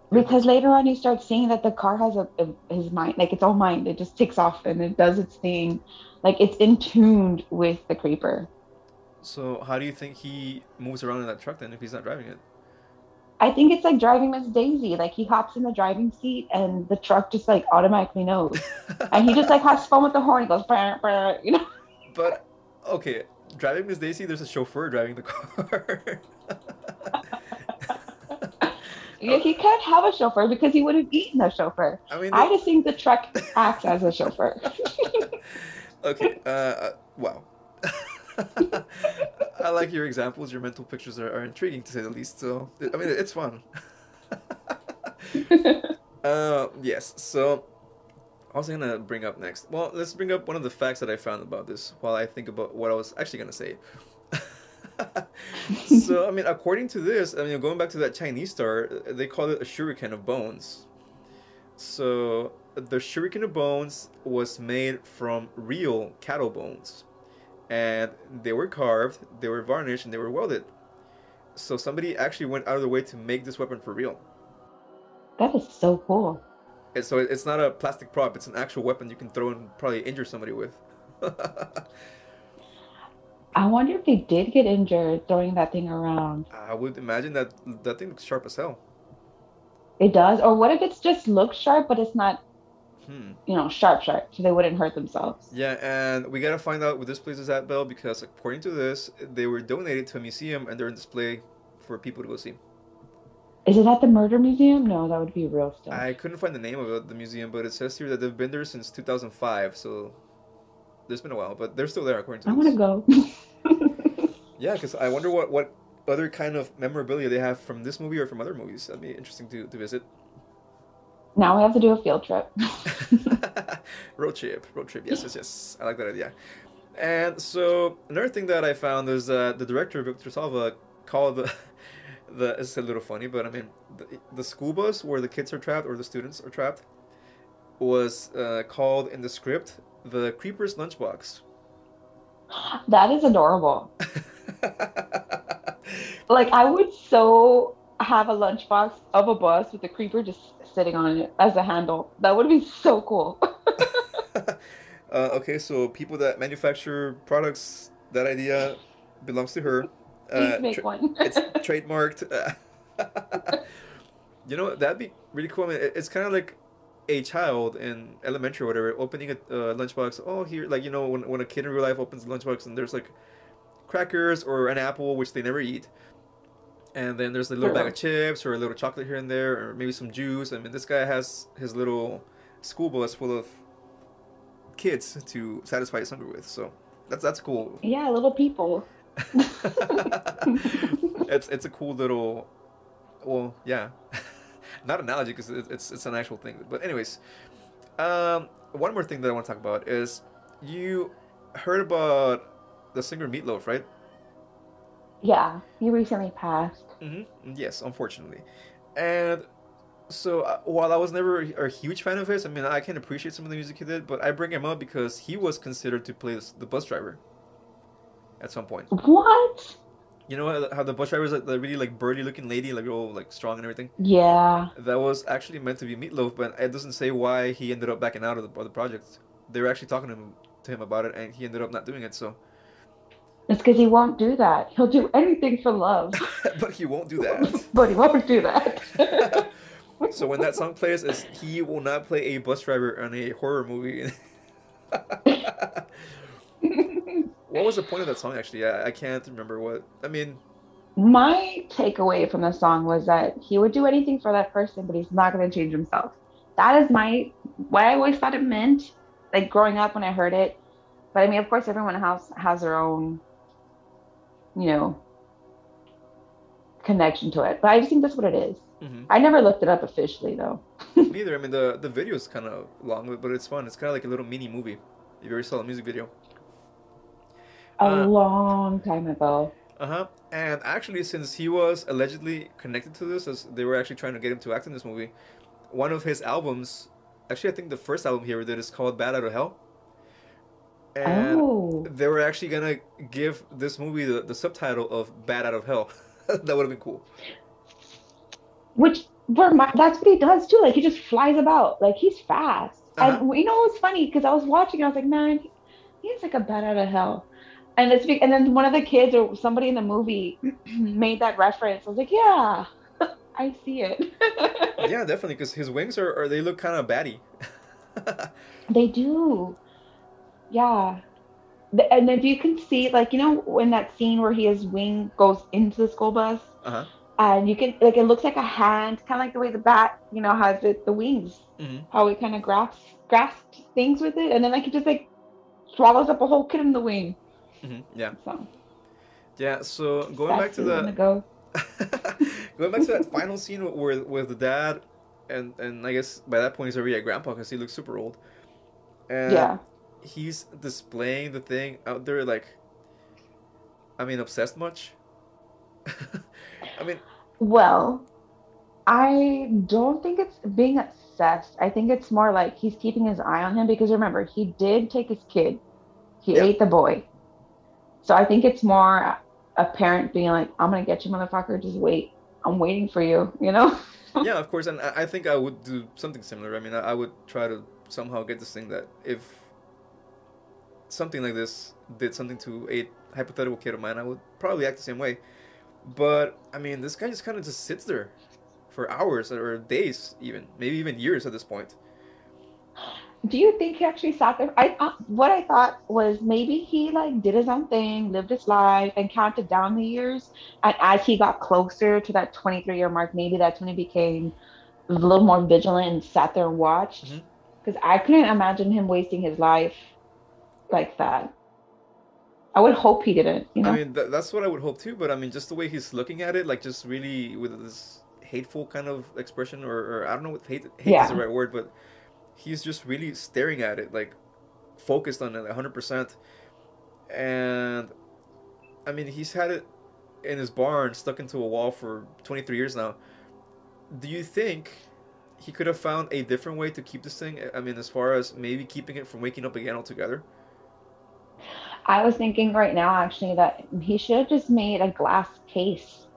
It Because makes later on you start seeing that the car has a, a his mind, like its own mind. It just takes off and it does its thing. Like it's in tuned with the creeper. so. How do you think he moves around in that truck then if he's not driving it? I think it's like driving Miss Daisy. Like he hops in the driving seat and the truck just like automatically knows. And he just like has fun with the horn. He goes, brr, brr, you know. But okay, driving Miss Daisy, there's a chauffeur driving the car. Yeah, Oh, he can't have a chauffeur because he would have eaten a chauffeur. I mean, I the... just think the truck acts as a chauffeur. okay. Uh, uh, wow. I like your examples. Your mental pictures are, are intriguing to say the least. So I mean, it's fun. Uh, yes. So I was gonna bring up next. Well, let's bring up one of the facts that I found about this while I think about what I was actually gonna say. So I mean, according to this, I mean, going back to that Chinese star, they call it a shuriken of bones. So the shuriken of bones was made from real cattle bones, and they were carved, they were varnished, and they were welded. So somebody actually went out of the way to make this weapon for real. That is so cool. And so it's not a plastic prop; it's an actual weapon you can throw and probably injure somebody with. I wonder if they did get injured throwing that thing around. I would imagine that that thing looks sharp as hell. It does. Or what if it's just looks sharp, but it's not, Hmm. you know, sharp, sharp, so they wouldn't hurt themselves. Yeah, and we gotta find out what this place is at, Bell, because according to this, they were donated to a museum and they're in display for people to go see. Is it at the murder museum? No, that would be real stuff. I couldn't find the name of it, the museum, but it says here that they've been there since two thousand five, so there's been a while, but they're still there according to I want to this. go. Yeah, because I wonder what, what other kind of memorabilia they have from this movie or from other movies. That'd be interesting to, to visit. Now we have to do a field trip. Road trip, road trip, yes, yes, yes. I like that idea. And so another thing that I found is uh, the director Victor Salva called the the it's a little funny, but I mean the, the school bus where the kids are trapped or the students are trapped was uh, called in the script the Creeper's Lunchbox. That is adorable. Like I would so have a lunchbox of a bus with a creeper just sitting on it as a handle. That would be so cool. uh, okay, so people that manufacture products, that idea belongs to her. Uh, Please make tra- one. it's trademarked. You know, that'd be really cool. I mean, it- it's kind of like a child in elementary or whatever opening a uh, lunchbox. Oh, here, like you know, when when a kid in real life opens a lunchbox and there's like crackers or an apple, which they never eat, and then there's a little bag of True. chips or a little chocolate here and there, or maybe some juice. I mean, this guy has his little school bus full of kids to satisfy his hunger with. So that's that's cool. Yeah, little people. it's it's a cool little, well, yeah, not analogy because it's, it's it's an actual thing. But anyways, um, one more thing that I want to talk about is you heard about the singer Meatloaf, right? Yeah, he recently passed. Mm-hmm. Yes, unfortunately, and so uh, while I was never a huge fan of his, I mean I can appreciate some of the music he did, but I bring him up because he was considered to play the bus driver at some point. What? You know how how the bus driver is like the really like burly looking lady, like all like strong and everything. Yeah. That was actually meant to be Meatloaf, but it doesn't say why he ended up backing out of the, of the project. They were actually talking to him to him about it, and he ended up not doing it. So, It's because he won't do that. He'll do anything for love, but he won't do that. but he won't do that. So when that song plays, is he will not play a bus driver on a horror movie. What was the point of that song actually? I, I can't remember what. I mean, My takeaway from the song was that he would do anything for that person, but he's not going to change himself. That is my what I always thought it meant, like growing up when I heard it. But I mean, of course, everyone has has their own, you know, connection to it. But I just think that's what it is. hmm I never looked it up officially though. neither. I mean, the the video is kind of long, but it's fun. It's kind of like a little mini movie. If you ever saw the music video. A Uh, long time ago. uh-huh. And actually, since he was allegedly connected to this, as they were actually trying to get him to act in this movie, one of his albums, actually, I think the first album he ever did is called Bad Out of Hell. And Oh, they were actually gonna give this movie the, the subtitle of Bad Out of Hell. That would have been cool. which But my, that's what he does too. Like he just flies about. Like he's fast. Uh-huh. And you know what's funny? Because I was watching, I was like, man, he, he's like a bat out of hell. And it's be- and then one of the kids or somebody in the movie made that reference. I was like, yeah, I see it. Yeah, definitely, because his wings are, are they look kind of batty. They do. Yeah. The- And if you can see, like, you know, in that scene where his wing goes into the school bus, Uh-huh. and you can, like, it looks like a hand, kind of like the way the bat, you know, has the, the wings, Hmm. how it kind of grasps grasps things with it, and then like it just like swallows up a whole kid in the wing. Hmm. Yeah. So Yeah, so going back that's to who want to the go. going back to that final scene where with the dad, and and I guess by that point he's already a grandpa because he looks super old, and Yeah. he's displaying the thing out there like, I mean, obsessed much. I mean, Well, I don't think it's being obsessed. I think it's more like he's keeping his eye on him because remember, he did take his kid. He yeah, ate the boy. So I think it's more a parent being like, I'm gonna get you, motherfucker. Just wait. I'm waiting for you, you know? yeah, of course, and I I think I would do something similar. I mean, I, I would try to somehow get this thing that if something like this did something to a hypothetical kid of mine, I would probably act the same way. But I mean, this guy just kind of just sits there for hours or days, even maybe even years at this point. Do you think he actually sat there? I uh, what I thought was maybe he like did his own thing, lived his life, and counted down the years. And as he got closer to that twenty-three year mark, maybe that's when he became a little more vigilant and sat there and watched. Hmm. Because I couldn't imagine him wasting his life like that. I would hope he didn't, you I know? mean, th- that's what I would hope too. But I mean, just the way he's looking at it, like just really with this hateful kind of expression, or, or I don't know what hate hate is the Yeah. right word, but he's just really staring at it, like focused on it, one hundred percent. And I mean, he's had it in his barn, stuck into a wall for twenty-three years now. Do you think he could have found a different way to keep this thing? I mean, as far as maybe keeping it from waking up again altogether. I was thinking right now actually that he should have just made a glass case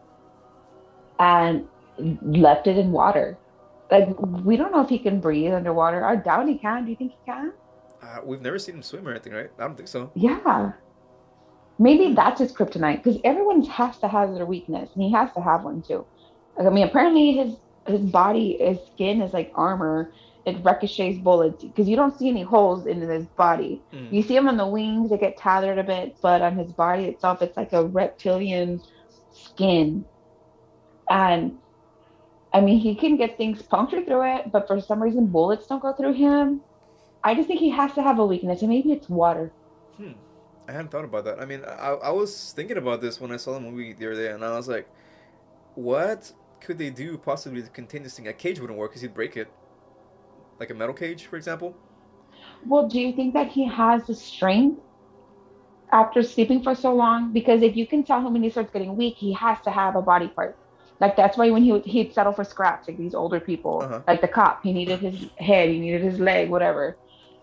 and left it in water. Like we don't know if he can breathe underwater. I doubt he can. Do you think he can? Uh, we've never seen him swim or anything, right? I don't think so. Yeah. Maybe Hmm. that's his kryptonite because everyone has to have their weakness and he has to have one too. Like, I mean, apparently his his body, his skin is like armor. It ricochets bullets because you don't see any holes in his body. Hmm. You see him on the wings, they get tethered a bit, but on his body itself, it's like a reptilian skin. And I mean, he can get things punctured through it, but for some reason, bullets don't go through him. I just think he has to have a weakness, and maybe it's water. Hmm. I hadn't thought about that. I mean, I, I was thinking about this when I saw the movie the other day, and I was like, what could they do possibly to contain this thing? A cage wouldn't work because he'd break it. Like a metal cage, for example. Well, do you think that he has the strength after sleeping for so long? Because if you can tell him when he starts getting weak, he has to have a body part. Like that's why when he would he'd settle for scraps, like these older Uh people, huh. like the cop, he needed his head, he needed his leg, whatever.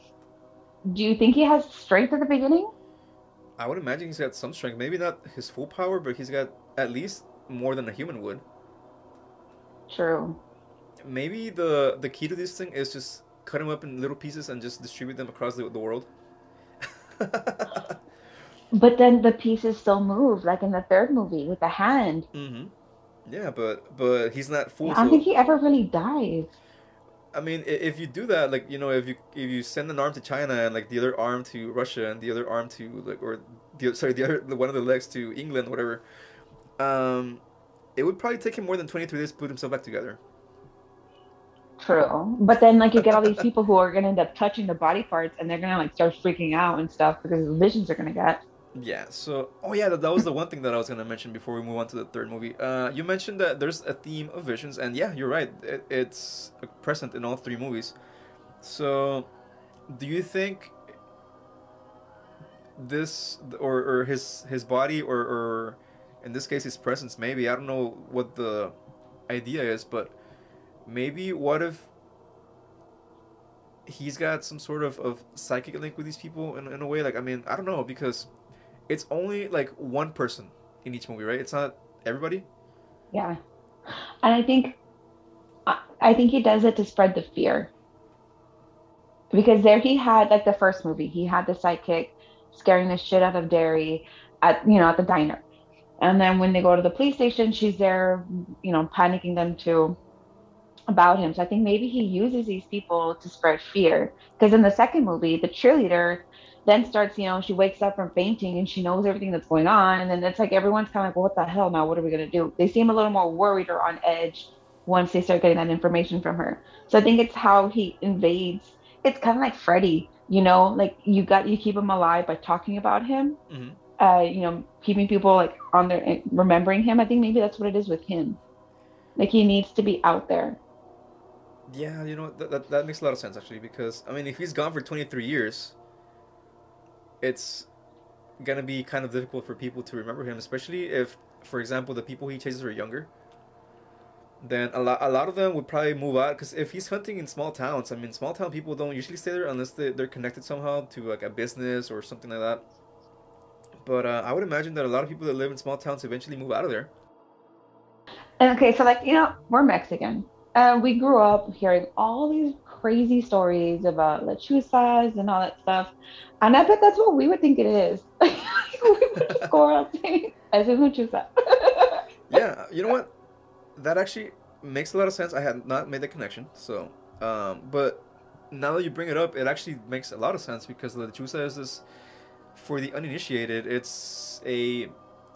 Do you think he has strength at the beginning? I would imagine he's got some strength. Maybe not his full power, but he's got at least more than a human would. True. Maybe the the key to this thing is just cut him up in little pieces and just distribute them across the, the world. But then the pieces still move, like in the third movie with the hand. Hmm. Yeah, but but he's not I full. don't think So he ever really dies. I mean, if you do that, like you know, if you if you send an arm to China and like the other arm to Russia and the other arm to like or the sorry the other one of the legs to England, whatever, um, it would probably take him more than twenty three days to put himself back together. True. But then like you get all these people who are gonna end up touching the body parts and they're gonna like start freaking out and stuff because of the visions they're gonna get. Yeah. So, oh yeah, that, that was the one thing that I was gonna mention before we move on to the third movie. Uh, you mentioned that there's a theme of visions, and yeah, you're right. It, it's present in all three movies. So, do you think this or or his his body or or in this case his presence? Maybe I don't know what the idea is, but maybe what if he's got some sort of, of psychic link with these people in, in a way? Like, I mean, I don't know because it's only like one person in each movie, right? It's not everybody. Yeah. And I think I think he does it to spread the fear. Because there he had like the first movie, he had the sidekick scaring the shit out of Derry at you know at the diner, and then when they go to the police station, she's there, you know, panicking them to about him. So I think maybe he uses these people to spread fear. Because in the second movie, the cheerleader then starts, you know, she wakes up from fainting and she knows everything that's going on, and then it's like everyone's kind of like, well, what the hell now? What are we gonna do? They seem a little more worried or on edge once they start getting that information from her. So I think it's how he invades. It's kind of like Freddy, you know, like you got you keep him alive by talking about him, Hmm. uh, you know, keeping people like on their remembering him. I think maybe that's what it is with him. Like he needs to be out there. Yeah, you know that, that that makes a lot of sense actually because I mean if he's gone for twenty-three years, it's gonna be kind of difficult for people to remember him, especially if, for example, the people he chases are younger. Then a lot a lot of them would probably move out because if he's hunting in small towns, I mean, small town people don't usually stay there unless they, they're connected somehow to like a business or something like that. But uh, I would imagine that a lot of people that live in small towns eventually move out of there. And okay, so like, you know, we're Mexican. Uh, we grew up hearing all these crazy stories about lechuzas and all that stuff. And I bet that's what we would think it is. We would just go around saying, "Es un lechuza." Yeah, you know what? That actually makes a lot of sense. I had not made the connection, so um, but now that you bring it up, it actually makes a lot of sense because the lechuza is this for the uninitiated. It's a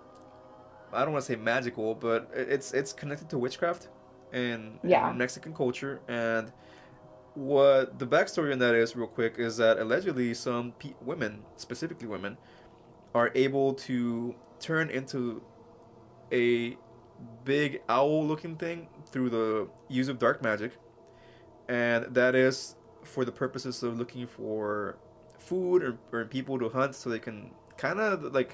I don't want to say magical, but it's it's connected to witchcraft in in Yeah. Mexican culture. And what the backstory on that is, real quick, is that allegedly some pe- women, specifically women, are able to turn into a big owl-looking thing through the use of dark magic, and that is for the purposes of looking for food or, or people to hunt, so they can kind of like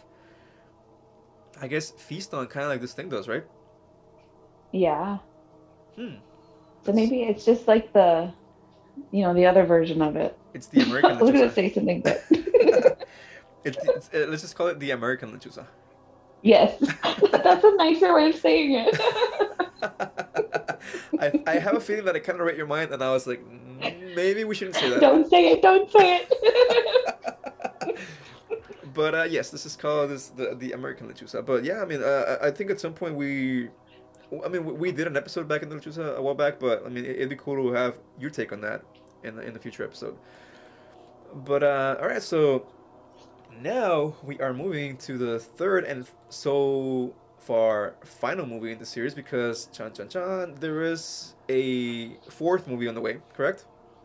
I guess feast on kind of like this thing does, right? Yeah. Hmm. So That's maybe it's just like the, you know, the other version of it. it's the American I was gonna lechuza. say something, but it's, it's uh, let's just call it the American lechuza. yes, that's a nicer way of saying it. I I have a feeling that I kind of read your mind, and I was like, "Mm, maybe we shouldn't say that." Don't say it. Don't say it. But uh, yes, this is called this the the American lechuza. But yeah, I mean, uh, I I think at some point we, I mean, we we did an episode back in the lechuza a while back. But I mean, it, it'd be cool to have your take on that in the, in the future episode. But uh, all right, so now we are moving to the third and so far final movie in the series because chan chan chan, there is a fourth movie on the way, correct?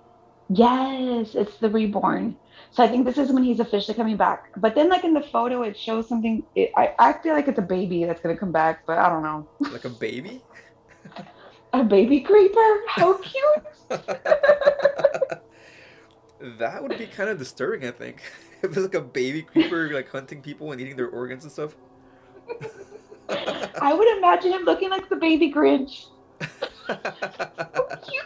Yes, it's the reborn. So I think this is when he's officially coming back. But then, like in the photo, it shows something. It, I I feel like it's a baby that's gonna come back, but I don't know. Like a baby? A baby creeper? How cute! That would be kind of disturbing, I think. If it's like a baby creeper like hunting people and eating their organs and stuff. I would imagine him looking like the baby Grinch. So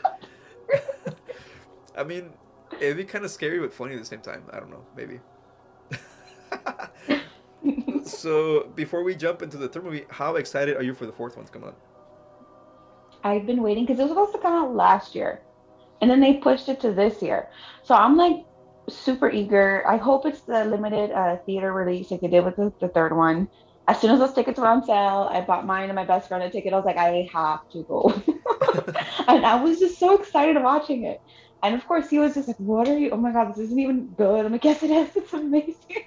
I mean, it'd be kind of scary but funny at the same time. I don't know, maybe. cute. So, before we jump into the third movie, how excited are you for the fourth one to come out? I've been waiting because it was supposed to come out last year, and then they pushed it to this year. So I'm like super eager. I hope it's the limited uh, theater release like they did with the, the third one. As soon as those tickets were on sale, I bought mine and my best friend a ticket. I was like, I have to go. And I was just so excited watching it. And of course, he was just like, "What are you? Oh my God, this isn't even good." I'm like, "Yes, it is. It's amazing."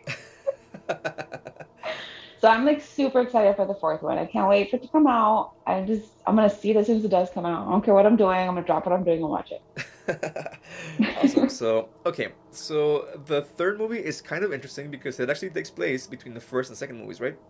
So I'm like super excited for the fourth one. I can't wait for it to come out. I'm just, I'm gonna see it as soon as it does come out. I don't care what I'm doing. I'm gonna drop what I'm doing and watch Awesome. it. So, okay. So, the third movie is kind of interesting because it actually takes place between the first and second movies, right?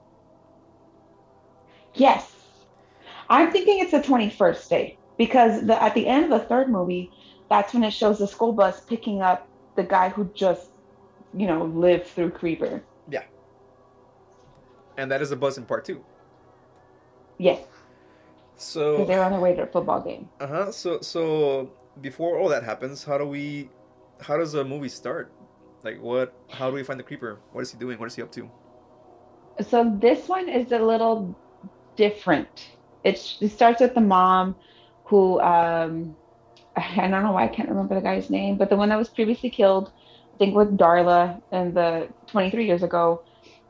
Yes, I'm thinking it's the twenty-first day because the at the end of the third movie, that's when it shows the school bus picking up the guy who just, you know, lived through Creeper. Yeah. And that is a buzz in part two. Yes, because So, they're on their way to a football game. uh-huh. So, so before all that happens, how do we, how does the movie start? Like, what, how do we find the creeper? What is he doing? What is he up to? So this one is a little different. It's, it starts with the mom who um I don't know why I can't remember the guy's name, but the one that was previously killed, I think with Darla and the twenty-three years ago,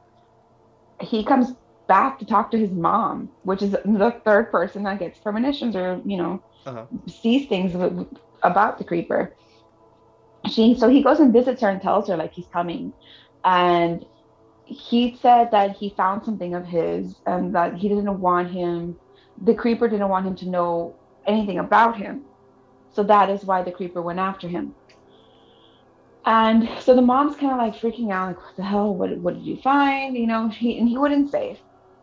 he comes back to talk to his mom, which is the third person that gets premonitions or, you know, Uh-huh. sees things about the creeper. She so he goes and visits her and tells her like he's coming. And he said that he found something of his and that he didn't want him, the creeper didn't want him to know anything about him. So that is why the creeper went after him. And so the mom's kind of like freaking out, like, what the hell? What, what did you find? You know, he, and he wouldn't say.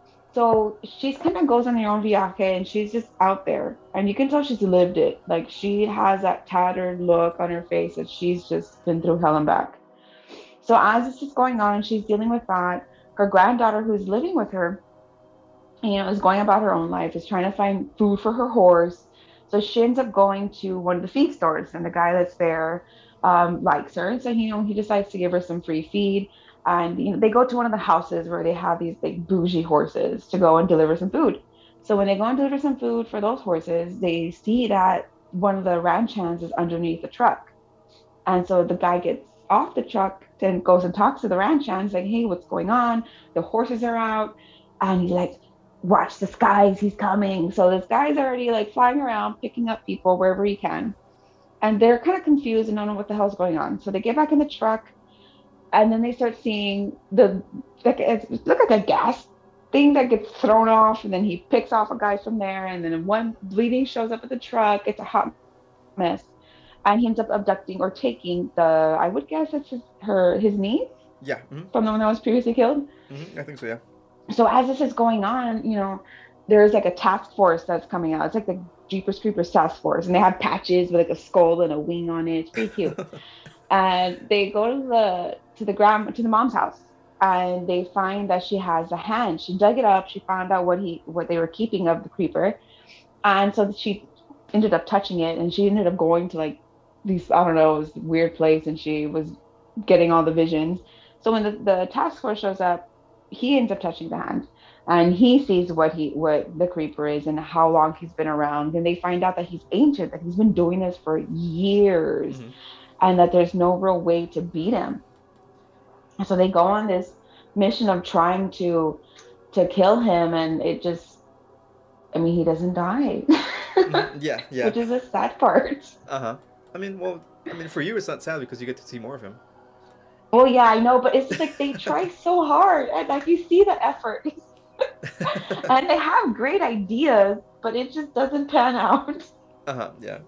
So she's kind of goes on her own viaje and she's just out there. And you can tell she's lived it. Like she has that tattered look on her face that she's just been through hell and back. So as this is going on and she's dealing with that, her granddaughter who's living with her, you know, is going about her own life, is trying to find food for her horse. So she ends up going to one of the feed stores, and the guy that's there um, likes her. And so, you know, he decides to give her some free feed. And, you know, they go to one of the houses where they have these like bougie horses to go and deliver some food. So when they go and deliver some food for those horses, they see that one of the ranch hands is underneath the truck. And so the guy gets off the truck and goes and talks to the ranch hands, like, hey, what's going on? The horses are out. And he's like, watch the skies, he's coming. So this guy's already like flying around, picking up people wherever he can. And they're kind of confused and don't know what the hell's going on. So they get back in the truck and then they start seeing the, like, it look like a gas thing that gets thrown off. And then he picks off a guy from there. And then one bleeding shows up at the truck. It's a hot mess. And he ends up abducting or taking the, I would guess it's his, her, his niece. Yeah. Mm-hmm. From the one that was previously killed. Mm-hmm. I think so, yeah. So as this is going on, you know, there's like a task force that's coming out. It's like the Jeepers Creepers task force, and they have patches with like a skull and a wing on it. It's pretty cute. And they go to the to the grand to the mom's house, and they find that she has a hand. She dug it up. She found out what he what they were keeping of the creeper, and so she ended up touching it, and she ended up going to like these I don't know, it was a weird place, and she was getting all the visions. So when the, the task force shows up, he ends up touching the hand and he sees what he what the creeper is and how long he's been around, and they find out that he's ancient, that he's been doing this for years. Mm-hmm. And that there's no real way to beat him. And so they go on this mission of trying to to kill him, and it just I mean he doesn't die. Mm-hmm. Yeah, yeah. Which is a sad part. Uh-huh. I mean, well, I mean for you it's not sad because you get to see more of him. Well, yeah, I know, but it's like they try so hard, and like you see the effort, and they have great ideas, but it just doesn't pan out. Uh huh. Yeah.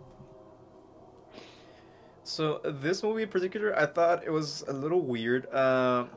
So this movie in particular, I thought it was a little weird. Um,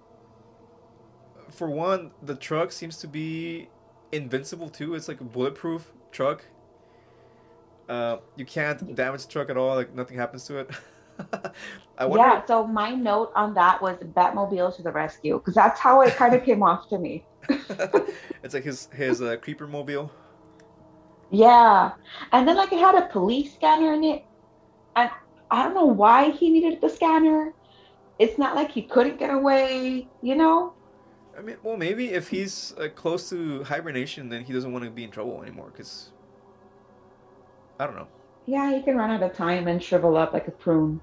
for one, the truck seems to be invincible too. It's like a bulletproof truck. Uh, you can't damage the truck at all. Like nothing happens to it. I wonder... Yeah, so my note on that was Batmobile to the rescue, because that's how it kind of came off to me. It's like his his uh, creeper mobile. Yeah, and then like it had a police scanner in it, and I don't know why he needed the scanner. It's not like he couldn't get away, you know. I mean, well, maybe if he's uh, close to hibernation, then he doesn't want to be in trouble anymore. Because I don't know. Yeah, he can run out of time and shrivel up like a prune.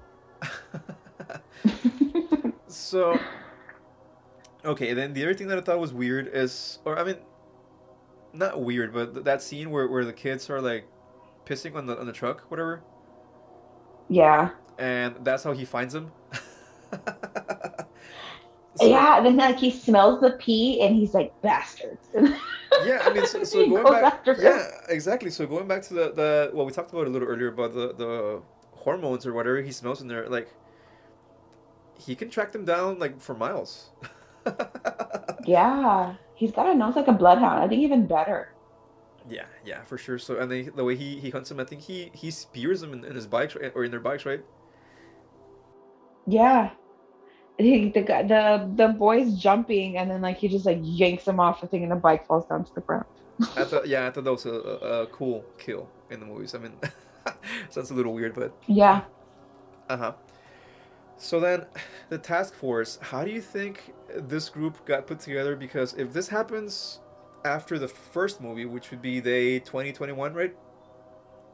So, okay, then the other thing that I thought was weird is, or I mean, not weird, but th- that scene where, where the kids are like pissing on the on the truck, whatever. Yeah. And that's how he finds them. So, yeah, and then like he smells the pee and he's like, bastards. Yeah, I mean, so, so going back, yeah, exactly. So going back to the, the well, we talked about it a little earlier about the, the hormones or whatever he smells in there. Like, he can track them down like for miles. Yeah, he's got a nose like a bloodhound. I think even better. Yeah, yeah, for sure. So and then the way he, he hunts them, I think he he spears them in, in his bikes or in their bikes, right? Yeah. He, the guy, the the boy's jumping, and then like he just like yanks him off the thing, and the bike falls down to the ground. I thought, yeah, I thought that was a, a, a cool kill in the movies. I mean, sounds a little weird, but yeah. Uh huh. So then, the task force. How do you think this group got put together? Because if this happens after the first movie, which would be the twenty twenty-one, right?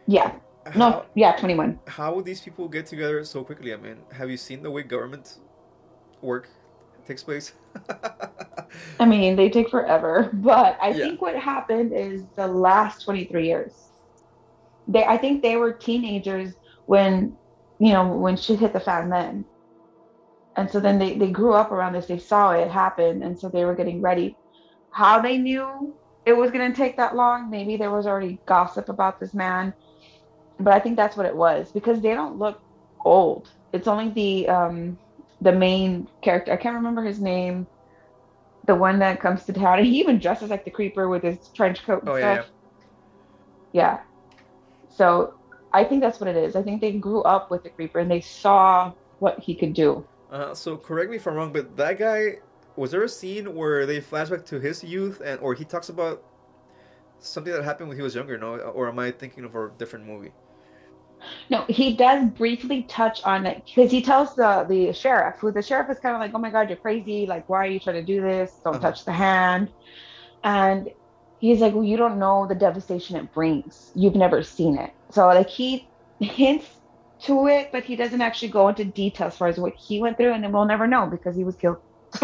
Yeah. No, How yeah, twenty-one. how would these people get together so quickly? I mean, have you seen the way government work takes place? I mean, they take forever, but I Yeah. think what happened is the last twenty-three years. They, I think they were teenagers when, you know, when shit hit the fan then. And so then they, they grew up around this, they saw it happen, and so they were getting ready. How they knew it was going to take that long, maybe there was already gossip about this man, but I think that's what it was because they don't look old. It's only the um the main character. I can't remember his name, the one that comes to town, and he even dresses like the creeper with his trench coat and Oh yeah, stuff. Yeah. So I think that's what it is. I think they grew up with the creeper and they saw what he could do. yeah. Uh, so correct me if I'm wrong, but that guy, was there a scene where they flashback to his youth and or he talks about something that happened when he was younger? No, or am I thinking of a different movie? No, he does briefly touch on it because he tells the the sheriff, who the sheriff is kind of like, "Oh my God, you're crazy! Like, why are you trying to do this? Uh Don't huh. touch the hand." And he's like, "Well, you don't know the devastation it brings. You've never seen it." So like he hints to it, but he doesn't actually go into detail as far as what he went through, and then we'll never know because he was killed.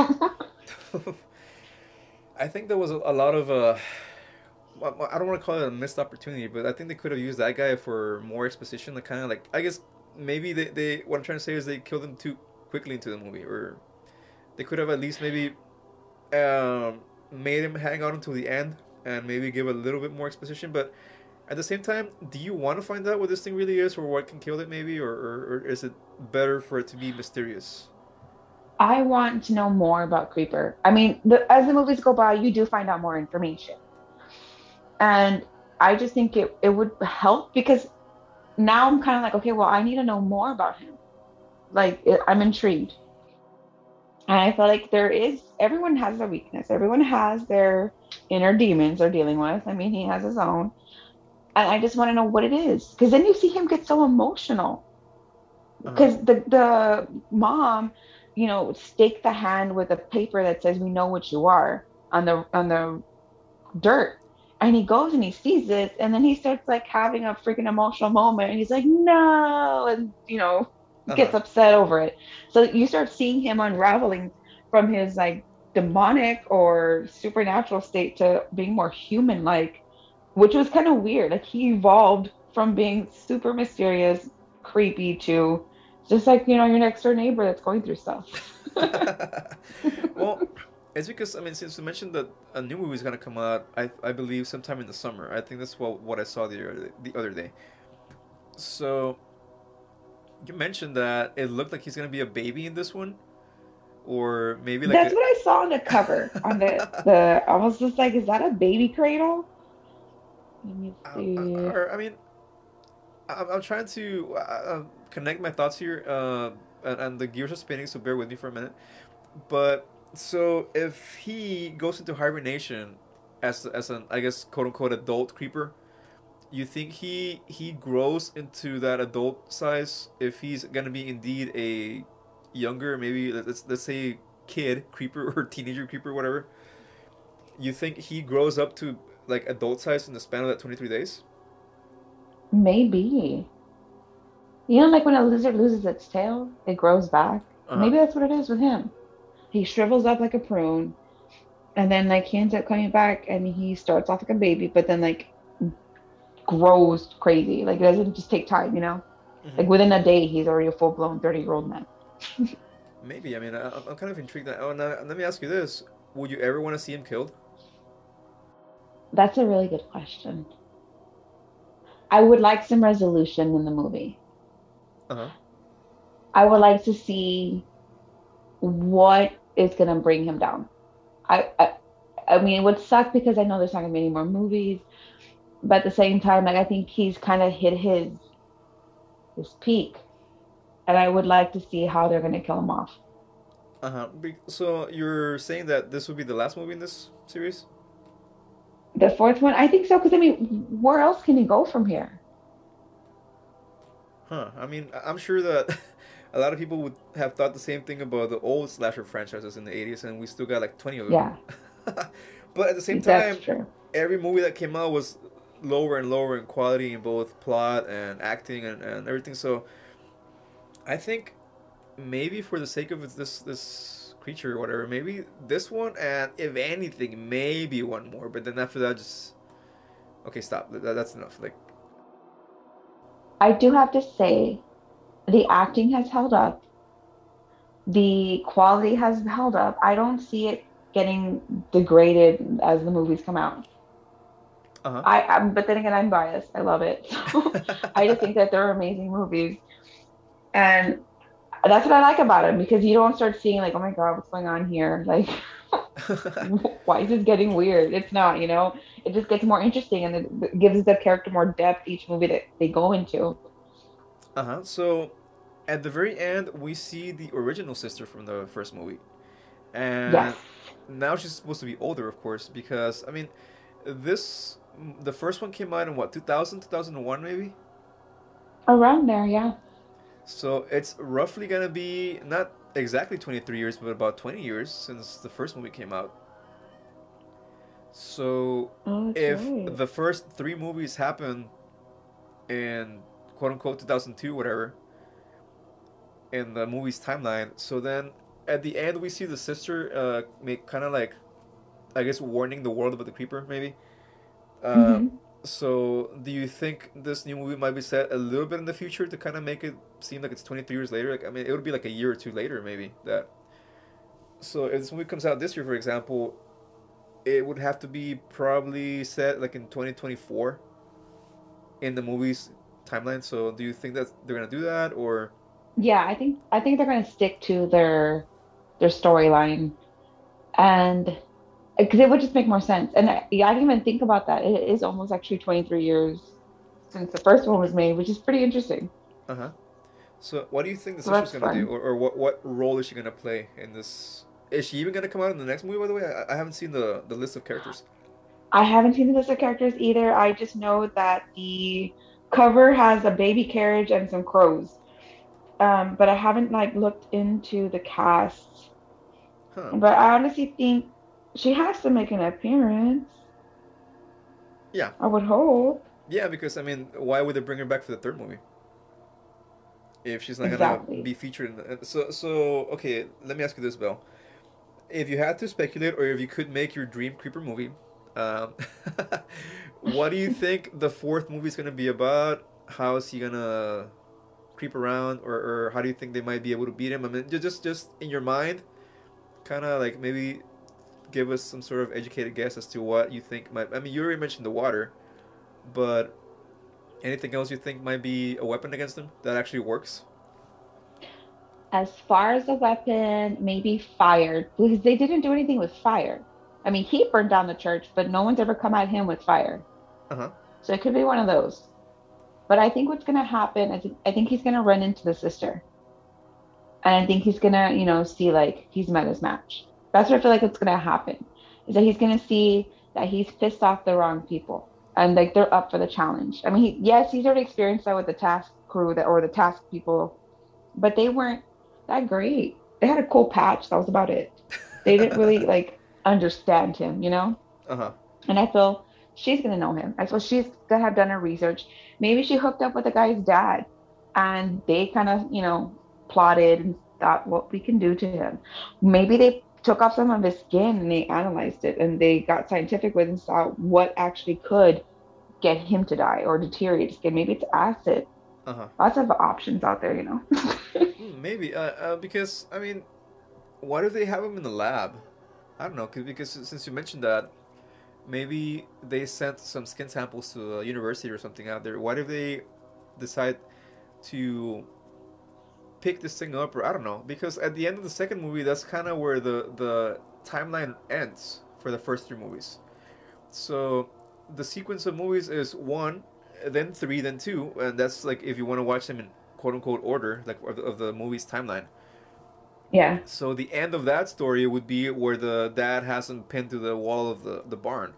I think there was a, a lot of uh, well, well, I don't want to call it a missed opportunity, but I think they could have used that guy for more exposition. The kind of like I guess maybe they, they what I'm trying to say is they killed him too quickly into the movie, or they could have at least maybe um, made him hang on until the end and maybe give a little bit more exposition. But at the same time, do you want to find out what this thing really is, or what can kill it, maybe, or, or, or is it better for it to be mysterious? I want to know more about Creeper. I mean, the, as the movies go by, you do find out more information, and I just think it it would help because now I'm kind of like, okay, well, I need to know more about him. Like, it, I'm intrigued. And I feel like there is, everyone has a weakness. Everyone has their inner demons they're dealing with. I mean, he has his own. And I just want to know what it is. Because then you see him get so emotional. Uh huh. Because the, the mom, you know, staked the hand with a paper that says, "We know what you are," on the on the dirt. And he goes and he sees this, and then he starts like having a freaking emotional moment. And he's like, "No," and you know, Uh huh. gets upset over it. So you start seeing him unraveling from his like demonic or supernatural state to being more human like, which was kind of weird. Like he evolved from being super mysterious, creepy to just like, you know, your next door neighbor that's going through stuff. Well, it's because I mean, since you mentioned that a new movie is gonna come out, I I believe sometime in the summer. I think that's what what I saw the other, the other day. So you mentioned that it looked like he's gonna be a baby in this one, or maybe like That's a. what I saw on the cover. On the the I was just like, is that a baby cradle? Let me Uh, uh, see. or I mean, I'm, I'm trying to uh, uh, connect my thoughts here, uh, and, and the gears are spinning. So bear with me for a minute. But so if he goes into hibernation as as an I guess quote unquote adult creeper, you think he he grows into that adult size if he's gonna be indeed a younger, maybe let's let's say kid creeper or teenager creeper, whatever. You think he grows up to like adult size in the span of that twenty three days? Maybe. You know, like when a lizard loses its tail, it grows back. Uh huh. Maybe that's what it is with him. He shrivels up like a prune, and then like he ends up coming back, and he starts off like a baby, but then like grows crazy. Like it doesn't just take time, you know. Hmm. Like within a day, he's already a full blown thirty year old man. Maybe. I mean, I, I'm kind of intrigued. That, oh, now, let me ask you this: would you ever want to see him killed? That's a really good question. I would like some resolution in the movie. Uh huh. I would like to see what is going to bring him down. I, I I mean, it would suck because I know there's not gonna be any more movies, but at the same time, like I think he's kind of hit his his peak, and I would like to see how they're gonna kill him off. Uh huh. So you're saying that this would be the last movie in this series? The fourth one, I think so, because I mean, where else can he go from here? Huh. I mean, I- I'm sure that a lot of people would have thought the same thing about the old slasher franchises in the eighties, and we still got like twenty of them. Yeah, But at the same that's time, true. every movie that came out was lower and lower in quality in both plot and acting and, and everything. So I think maybe for the sake of this this creature or whatever, maybe this one, and if anything, maybe one more. But then after that, just okay, stop. That, that's enough. Like, I do have to say, the acting has held up. The quality has held up. I don't see it getting degraded as the movies come out. uh I, I but then again, I'm biased. I love it. So I just think that they're amazing movies. And that's what I like about them because you don't start seeing like, oh my God, what's going on here? Like, huh. why is this getting weird? It's not, you know, it just gets more interesting and it gives the character more depth each movie that they go into. Uh huh. So at the very end, we see the original sister from the first movie, Yes, and now she's supposed to be older, of course, because I mean, this the first one came out in what two thousand, two thousand one maybe. around there, yeah. So it's roughly gonna be not exactly twenty-three years, but about twenty years since the first movie came out. So Oh, that's if right. the first three movies happen in quote unquote two thousand two, whatever, in the movie's timeline, so then at the end we see the sister uh, make kind of like, I guess, warning the world about the creeper, maybe. Uh, Hmm. so do you think this new movie might be set a little bit in the future to kind of make it seem like it's twenty-three years later? Like, I mean, it would be like a year or two later, maybe that. So if this movie comes out this year, for example, it would have to be probably set like in twenty twenty-four in the movie's timeline. So do you think that they're gonna do that or? Yeah, I think I think they're going to stick to their their storyline and because it would just make more sense. And I, yeah, I didn't even think about that. It is almost actually twenty-three years since the first one was made, which is pretty interesting. Uh huh. So what do you think the So sister's that's gonna do, fun. or, or what what role is she gonna play in this? Is she even gonna come out in the next movie? By the way, I, I haven't seen the the list of characters. I haven't seen the list of characters either. I just know that the cover has a baby carriage and some crows. Um, but I haven't like looked into the cast. Huh. But I honestly think she has to make an appearance. Yeah. I would hope. Yeah, because I mean, why would they bring her back for the third movie if she's not gonna be Exactly. featured in the, so so okay, let me ask you this, Belle. If you had to speculate, or if you could make your dream creeper movie, um, what do you think the fourth movie is gonna be about? How is he gonna creep around, or, or how do you think they might be able to beat him? I mean, ju- just just in your mind, kind of like maybe give us some sort of educated guess as to what you think might. I mean, you already mentioned the water, but anything else you think might be a weapon against them that actually works? As far as the weapon, maybe fire, because they didn't do anything with fire. I mean, he burned down the church, but no one's ever come at him with fire. Uh huh. So it could be one of those. But I think what's going to happen is I think he's going to run into the sister. And I think he's going to, you know, see like he's met his match. That's what I feel like it's going to happen. Is that he's going to see that he's pissed off the wrong people and like they're up for the challenge. I mean, he, yes, he's already experienced that with the task crew that or the task people, but they weren't that great. They had a cool patch. That was about it. They didn't really like understand him, you know? Uh huh. And I feel she's gonna know him. I feel she's gonna have done her research. Maybe she hooked up with the guy's dad and they kind of, you know, plotted and thought what we can do to him. Maybe they took off some of his skin and they analyzed it and they got scientific with it and saw what actually could get him to die or deteriorate his skin. Maybe it's acid. Uh huh. Lots of options out there, you know. Hmm, maybe. Uh, uh, because I mean, what if they have him in the lab? I don't know. 'Cause- Because since you mentioned that, maybe they sent some skin samples to a university or something out there. What if they decide to pick this thing up, or I don't know? Because at the end of the second movie, that's kind of where the the timeline ends for the first three movies. So the sequence of movies is one, then three, then two, and that's like if you want to watch them in quote unquote order, like of the, of the movie's timeline. Yeah. So the end of that story would be where the dad has him pinned to the wall of the, the barn,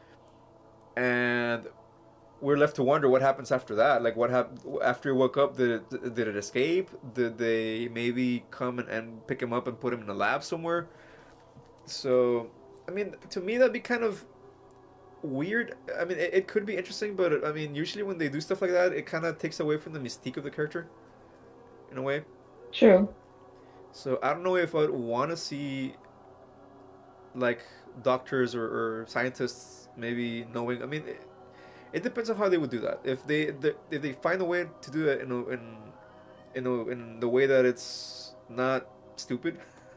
and we're left to wonder what happens after that. Like what happened after he woke up? Did it, did it escape? Did they maybe come and, and pick him up and put him in a lab somewhere? So, I mean, to me that'd be kind of weird. I mean, it, it could be interesting, but I mean, usually when they do stuff like that, it kind of takes away from the mystique of the character in a way. True. So I don't know if I'd want to see like doctors or, or scientists maybe knowing. I mean, it, it depends on how they would do that. If they, the if they find a way to do it in a, in in a, in the way that it's not stupid.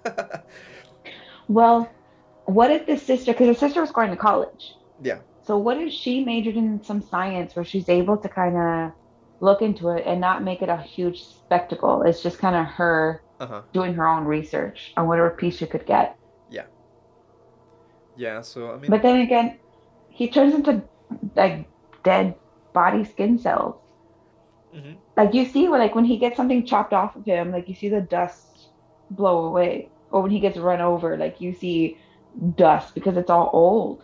Well, what if the sister, because the sister was going to college. Yeah. So what if she majored in some science where she's able to kind of look into it and not make it a huge spectacle? It's just kind of her Uh huh. doing her own research on whatever piece she could get. Yeah. Yeah. So I mean. But then again, he turns into like dead body skin cells. Hmm. Like you see, when like when he gets something chopped off of him, like you see the dust blow away, or when he gets run over, like you see dust because it's all old.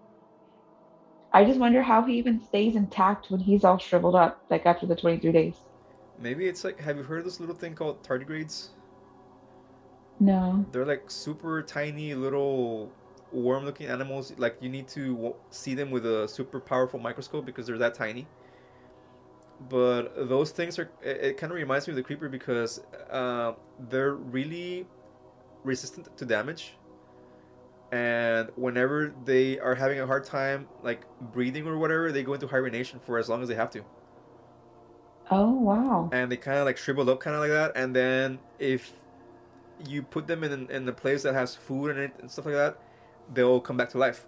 I just wonder how he even stays intact when he's all shriveled up, like after the twenty-three days. Maybe it's like. Have you heard of this little thing called tardigrades? No. They're like super tiny little worm-looking animals. Like you need to w- see them with a super powerful microscope because they're that tiny. But those things are. It, it kind of reminds me of the creeper because uh, they're really resistant to damage, and whenever they are having a hard time like breathing or whatever, they go into hibernation for as long as they have to, Oh, wow. and they kind of like shrivel up, kind of like that. And then if you put them in in a place that has food in it and stuff like that, they'll come back to life.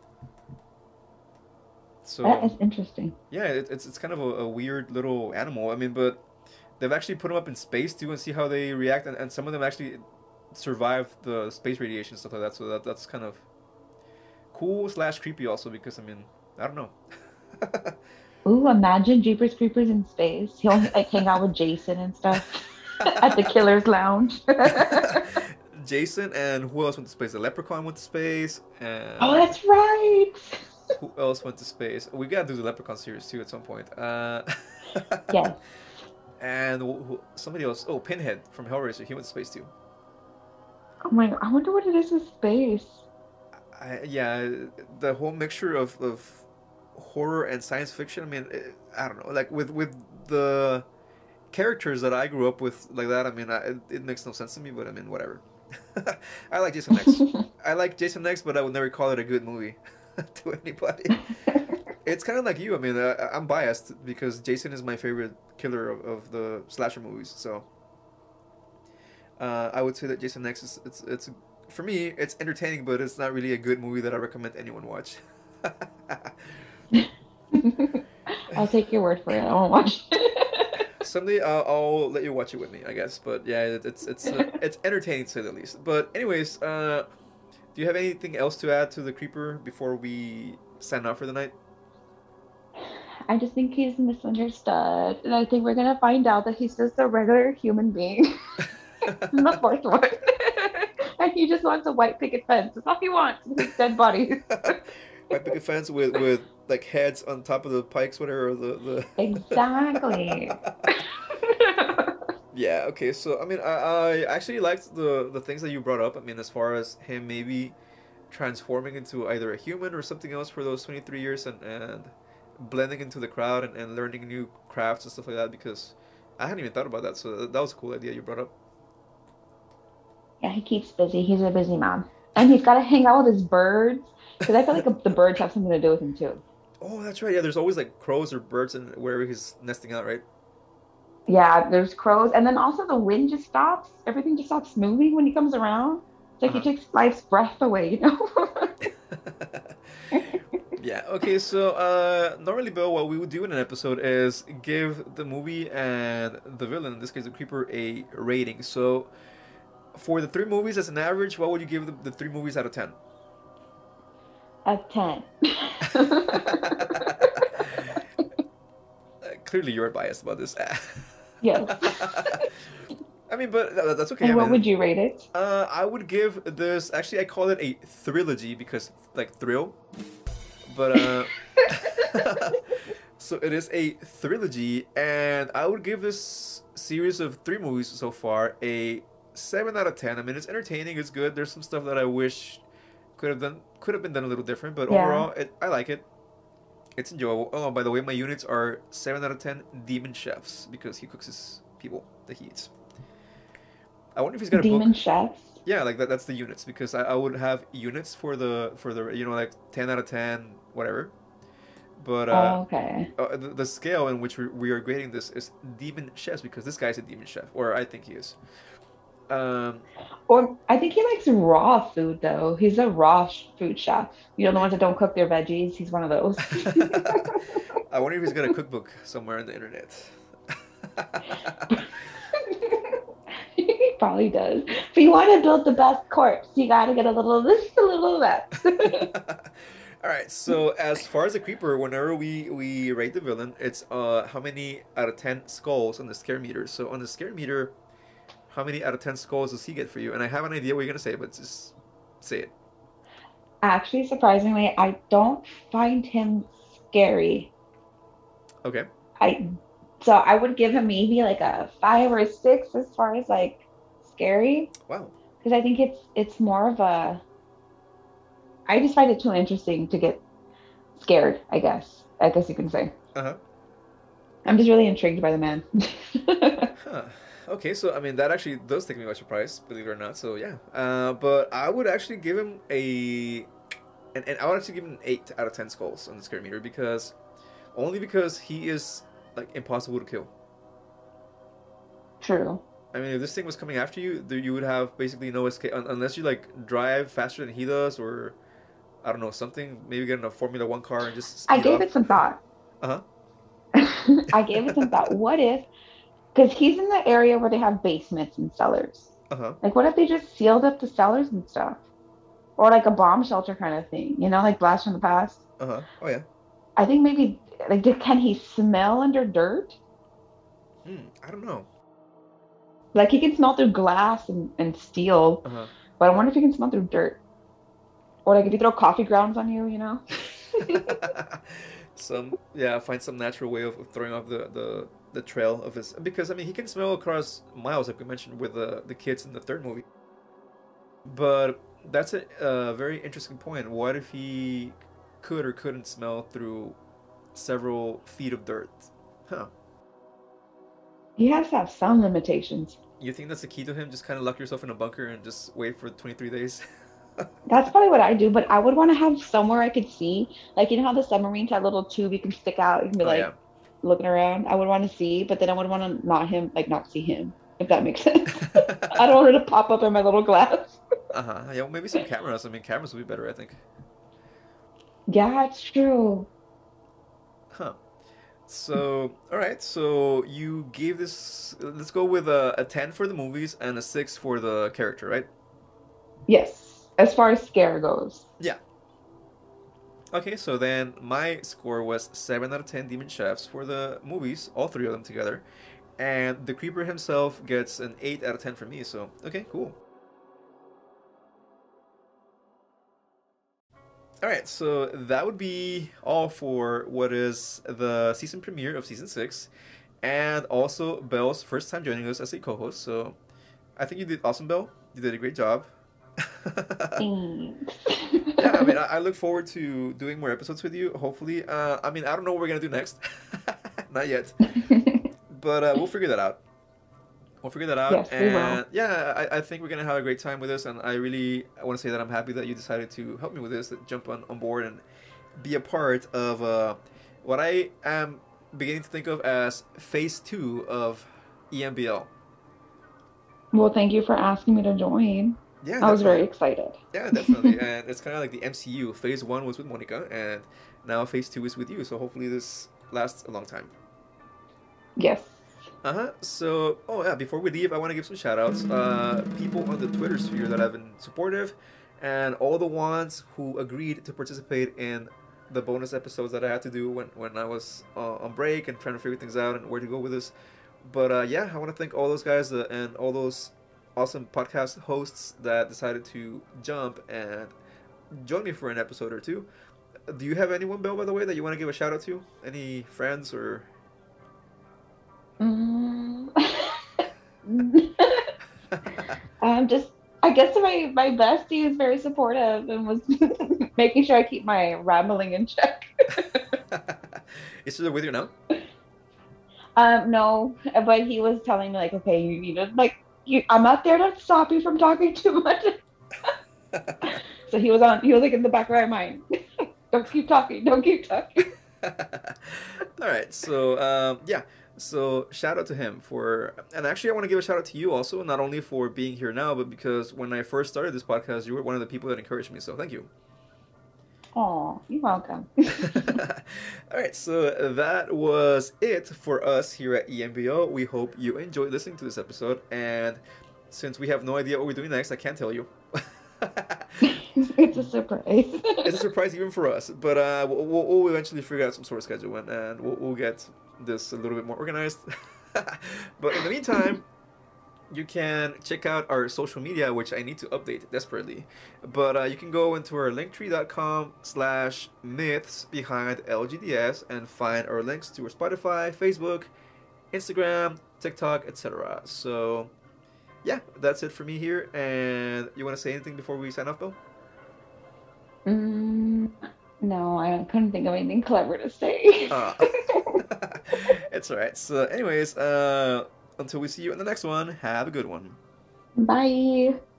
That So is interesting. yeah, it, it's it's kind of a, a weird little animal. I mean, but they've actually put them up in space too and see how they react, and, and some of them actually survive the space radiation stuff like that. So that that's kind of cool slash creepy also because I mean I don't know. Ooh, imagine Jeepers Creepers in space. He'll like hang out with Jason and stuff at the Killer's Lounge. Jason and who else went to space? The Leprechaun went to space, Oh, and that's right. who else went to space? We gotta do the Leprechaun series too at some point. Uh, Yes. and who, who- somebody else. Oh, Pinhead from Hellraiser. He went to space too. Oh my, I wonder what it is with space. I, yeah, the whole mixture of, of horror and science fiction. I mean, it, I don't know. Like with with the characters that I grew up with, like that. I mean, I, it, it makes no sense to me. But I mean, whatever. I like Jason X. I like Jason X, but I would never call it a good movie to anybody. It's kind of like you. I mean, uh, I'm biased because Jason is my favorite killer of, of the slasher movies. So uh, I would say that Jason X is it's it's for me it's entertaining, but it's not really a good movie that I recommend anyone watch. I'll take your word for it. I won't watch Someday I'll, I'll let you watch it with me, I guess. But yeah, it, it's it's uh, it. it's entertaining to say the least. But anyways, uh, do you have anything else to add to the creeper before we sign off for the night? I just think he's misunderstood, and I think we're gonna find out that he's just a regular human being in the fourth one, and he just wants a white picket fence. That's all he wants. His dead bodies. White picket fence with with like heads on top of the pikes, whatever the Exactly. the. Yeah. Okay. So I mean, I, I actually liked the the things that you brought up. I mean, as far as him maybe transforming into either a human or something else for those twenty three years and and blending into the crowd and, and learning new crafts and stuff like that because I hadn't even thought about that. So that, that was a cool idea you brought up. Yeah, he keeps busy. He's a busy man, and he's got to hang out with his birds because I feel like the birds have something to do with him too. Oh, that's right. Yeah, there's always like crows or birds and wherever he's nesting out, right? Yeah, there's crows, and then also the wind just stops. Everything just stops moving when he comes around. It's like he Uh-huh. takes life's breath away, you know? Yeah, okay, so uh normally Bill, what we would do in an episode is give the movie and the villain, in this case the creeper, a rating. So for the three movies as an average, what would you give the, the three movies out of ten? A ten. Clearly you're biased about this. Yes. I mean, but tha- that's okay. I And what mean, would you rate it? uh, I would give this. Actually, I call it a trilogy because like thrill, but uh, so it is a trilogy, and I would give this series of three movies so far a seven out of ten. I mean, it's entertaining, it's good. There's some stuff that I wish Could have done could have been done a little different, but Yeah. overall, it, I like it. It's enjoyable. Oh, by the way, my units are seven out of ten demon chefs because he cooks his people that he eats. I wonder if he's got a Demon book. chefs. Yeah, like that. That's the units because I, I would have units for the for the you know like ten out of ten whatever. But uh, Oh, okay. uh the, the scale in which we, we are grading this is demon chefs because this guy's a demon chef, or I think he is. Um, Or I think he likes raw food though. He's a raw sh- food chef. You know, the ones that don't cook their veggies. He's one of those. I wonder if he's got a cookbook somewhere on the internet. He probably does. If you want to build the best corpse, you got to get a little of this, a little of that. All right. So as far as the creeper, whenever we we rate the villain, it's uh how many out of ten skulls on the scare meter. So on the scare meter, how many out of ten skulls does he get for you? And I have an idea what you're gonna say, but just say it. Actually, surprisingly, I don't find him scary. Okay. I so I would give him maybe like a five or a six as far as like scary, Wow. because I think it's it's more of a I just find it too interesting to get scared, I guess. I guess you can say. Uh-huh. I'm just really intrigued by the man. Huh. Okay, so I mean that actually does take me by surprise, believe it or not. So yeah. Uh, but I would actually give him a, and, and I would actually give him an eight out of ten skulls on the scare meter because, only because he is like impossible to kill. True. I mean, if this thing was coming after you, there you would have basically no escape un- unless you like drive faster than he does, or I don't know something. Maybe get in a Formula One car and just I speed gave off. it some thought. Uh I gave it some thought. What if, because he's in the area where they have basements and cellars. huh. Uh huh. Like, what if they just sealed up the cellars and stuff? Or like a bomb shelter kind of thing, you know, like Blast from the Past? Uh huh. Oh yeah. I think maybe, like, did, can he smell under dirt? Hmm. I don't know. Like, he can smell through glass and, and steel, Uh huh. but I wonder if he can smell through dirt. Or like if you throw coffee grounds on you, you know? some yeah, find some natural way of throwing off the, the the trail of his because I mean he can smell across miles like we mentioned with the the kids in the third movie. But that's a, a very interesting point. What if he could or couldn't smell through several feet of dirt? Huh. He has to have some limitations. You think that's the key to him? Just kind of lock yourself in a bunker and just wait for twenty-three days? That's probably what I do, but I would want to have somewhere I could see. Like, you know how the submarines have little tube you can stick out, you can be Oh yeah. like looking around. I would want to see, but then I would want to not him, like not see him, if that makes sense. I don't want it to pop up in my little glass. Uh-huh. Yeah, well, maybe some cameras. I mean, cameras would be better, I think. Yeah, it's true. Huh. So, all right. So you gave this. Let's go with a, a ten for the movies and a six for the character, right? Yes, as far as scare goes. Yeah. Okay. So then my score was seven out of ten Demon Chefs for the movies, all three of them together, and the Creeper himself gets an eight out of ten from me. So okay, cool. All right, so that would be all for what is the season premiere of season six, and also Belle's first time joining us as a co-host. So I think you did awesome, Belle. You did a great job. Thanks. Yeah, I mean, I, I look forward to doing more episodes with you. Hopefully, uh, I mean, I don't know what we're gonna do next, not yet, but uh, we'll figure that out. We'll figure that out. Yes, we will. And yeah, I, I think we're gonna have a great time with this. And I really I want to say that I'm happy that you decided to help me with this, that jump on, on board and be a part of uh, what I am beginning to think of as phase two of E M B L. Well, thank you for asking me to join. Yeah, I was very definitely. excited. Yeah, definitely. And it's kind of like the M C U. Phase one was with Monica, and now phase two is with you. So hopefully this lasts a long time. Yes. Uh-huh. So, oh yeah, before we leave, I want to give some shout outs. Uh, people on the Twitter sphere that have been supportive, and all the ones who agreed to participate in the bonus episodes that I had to do when, when I was uh, on break and trying to figure things out and where to go with this. But uh, yeah, I want to thank all those guys uh, and all those awesome podcast hosts that decided to jump and join me for an episode or two. Do you have anyone, Bill, by the way, that you want to give a shout out to? Any friends or... Mm. um, just I guess my my bestie is very supportive and was making sure I keep my rambling in check. Is she with you now? Um, no, but he was telling me like, okay, you need to like, you, I'm not there to stop you from talking too much. So he was on, he was like in the back of my mind. Don't keep talking. Don't keep talking. All right, so um, yeah, so shout out to him for, and actually I want to give a shout out to you also, not only for being here now, but because when I first started this podcast, you were one of the people that encouraged me. So thank you. Oh, you're welcome. All right, so that was it for us here at E M B O. We hope you enjoyed listening to this episode, and since we have no idea what we're doing next, I can't tell you. It's a surprise. It's a surprise even for us, but uh, we'll, we'll eventually figure out some sort of schedule and, and we'll, we'll get this a little bit more organized. But in the meantime, you can check out our social media, which I need to update desperately. But uh, you can go into our linktree.com slash myths behind L G D S and find our links to our Spotify, Facebook, Instagram, TikTok, et cetera. So yeah, that's it for me here. And you want to say anything before we sign off, Bill? Mm, no, I couldn't think of anything clever to say. Uh, it's alright. So, anyways, uh, until we see you in the next one, have a good one. Bye.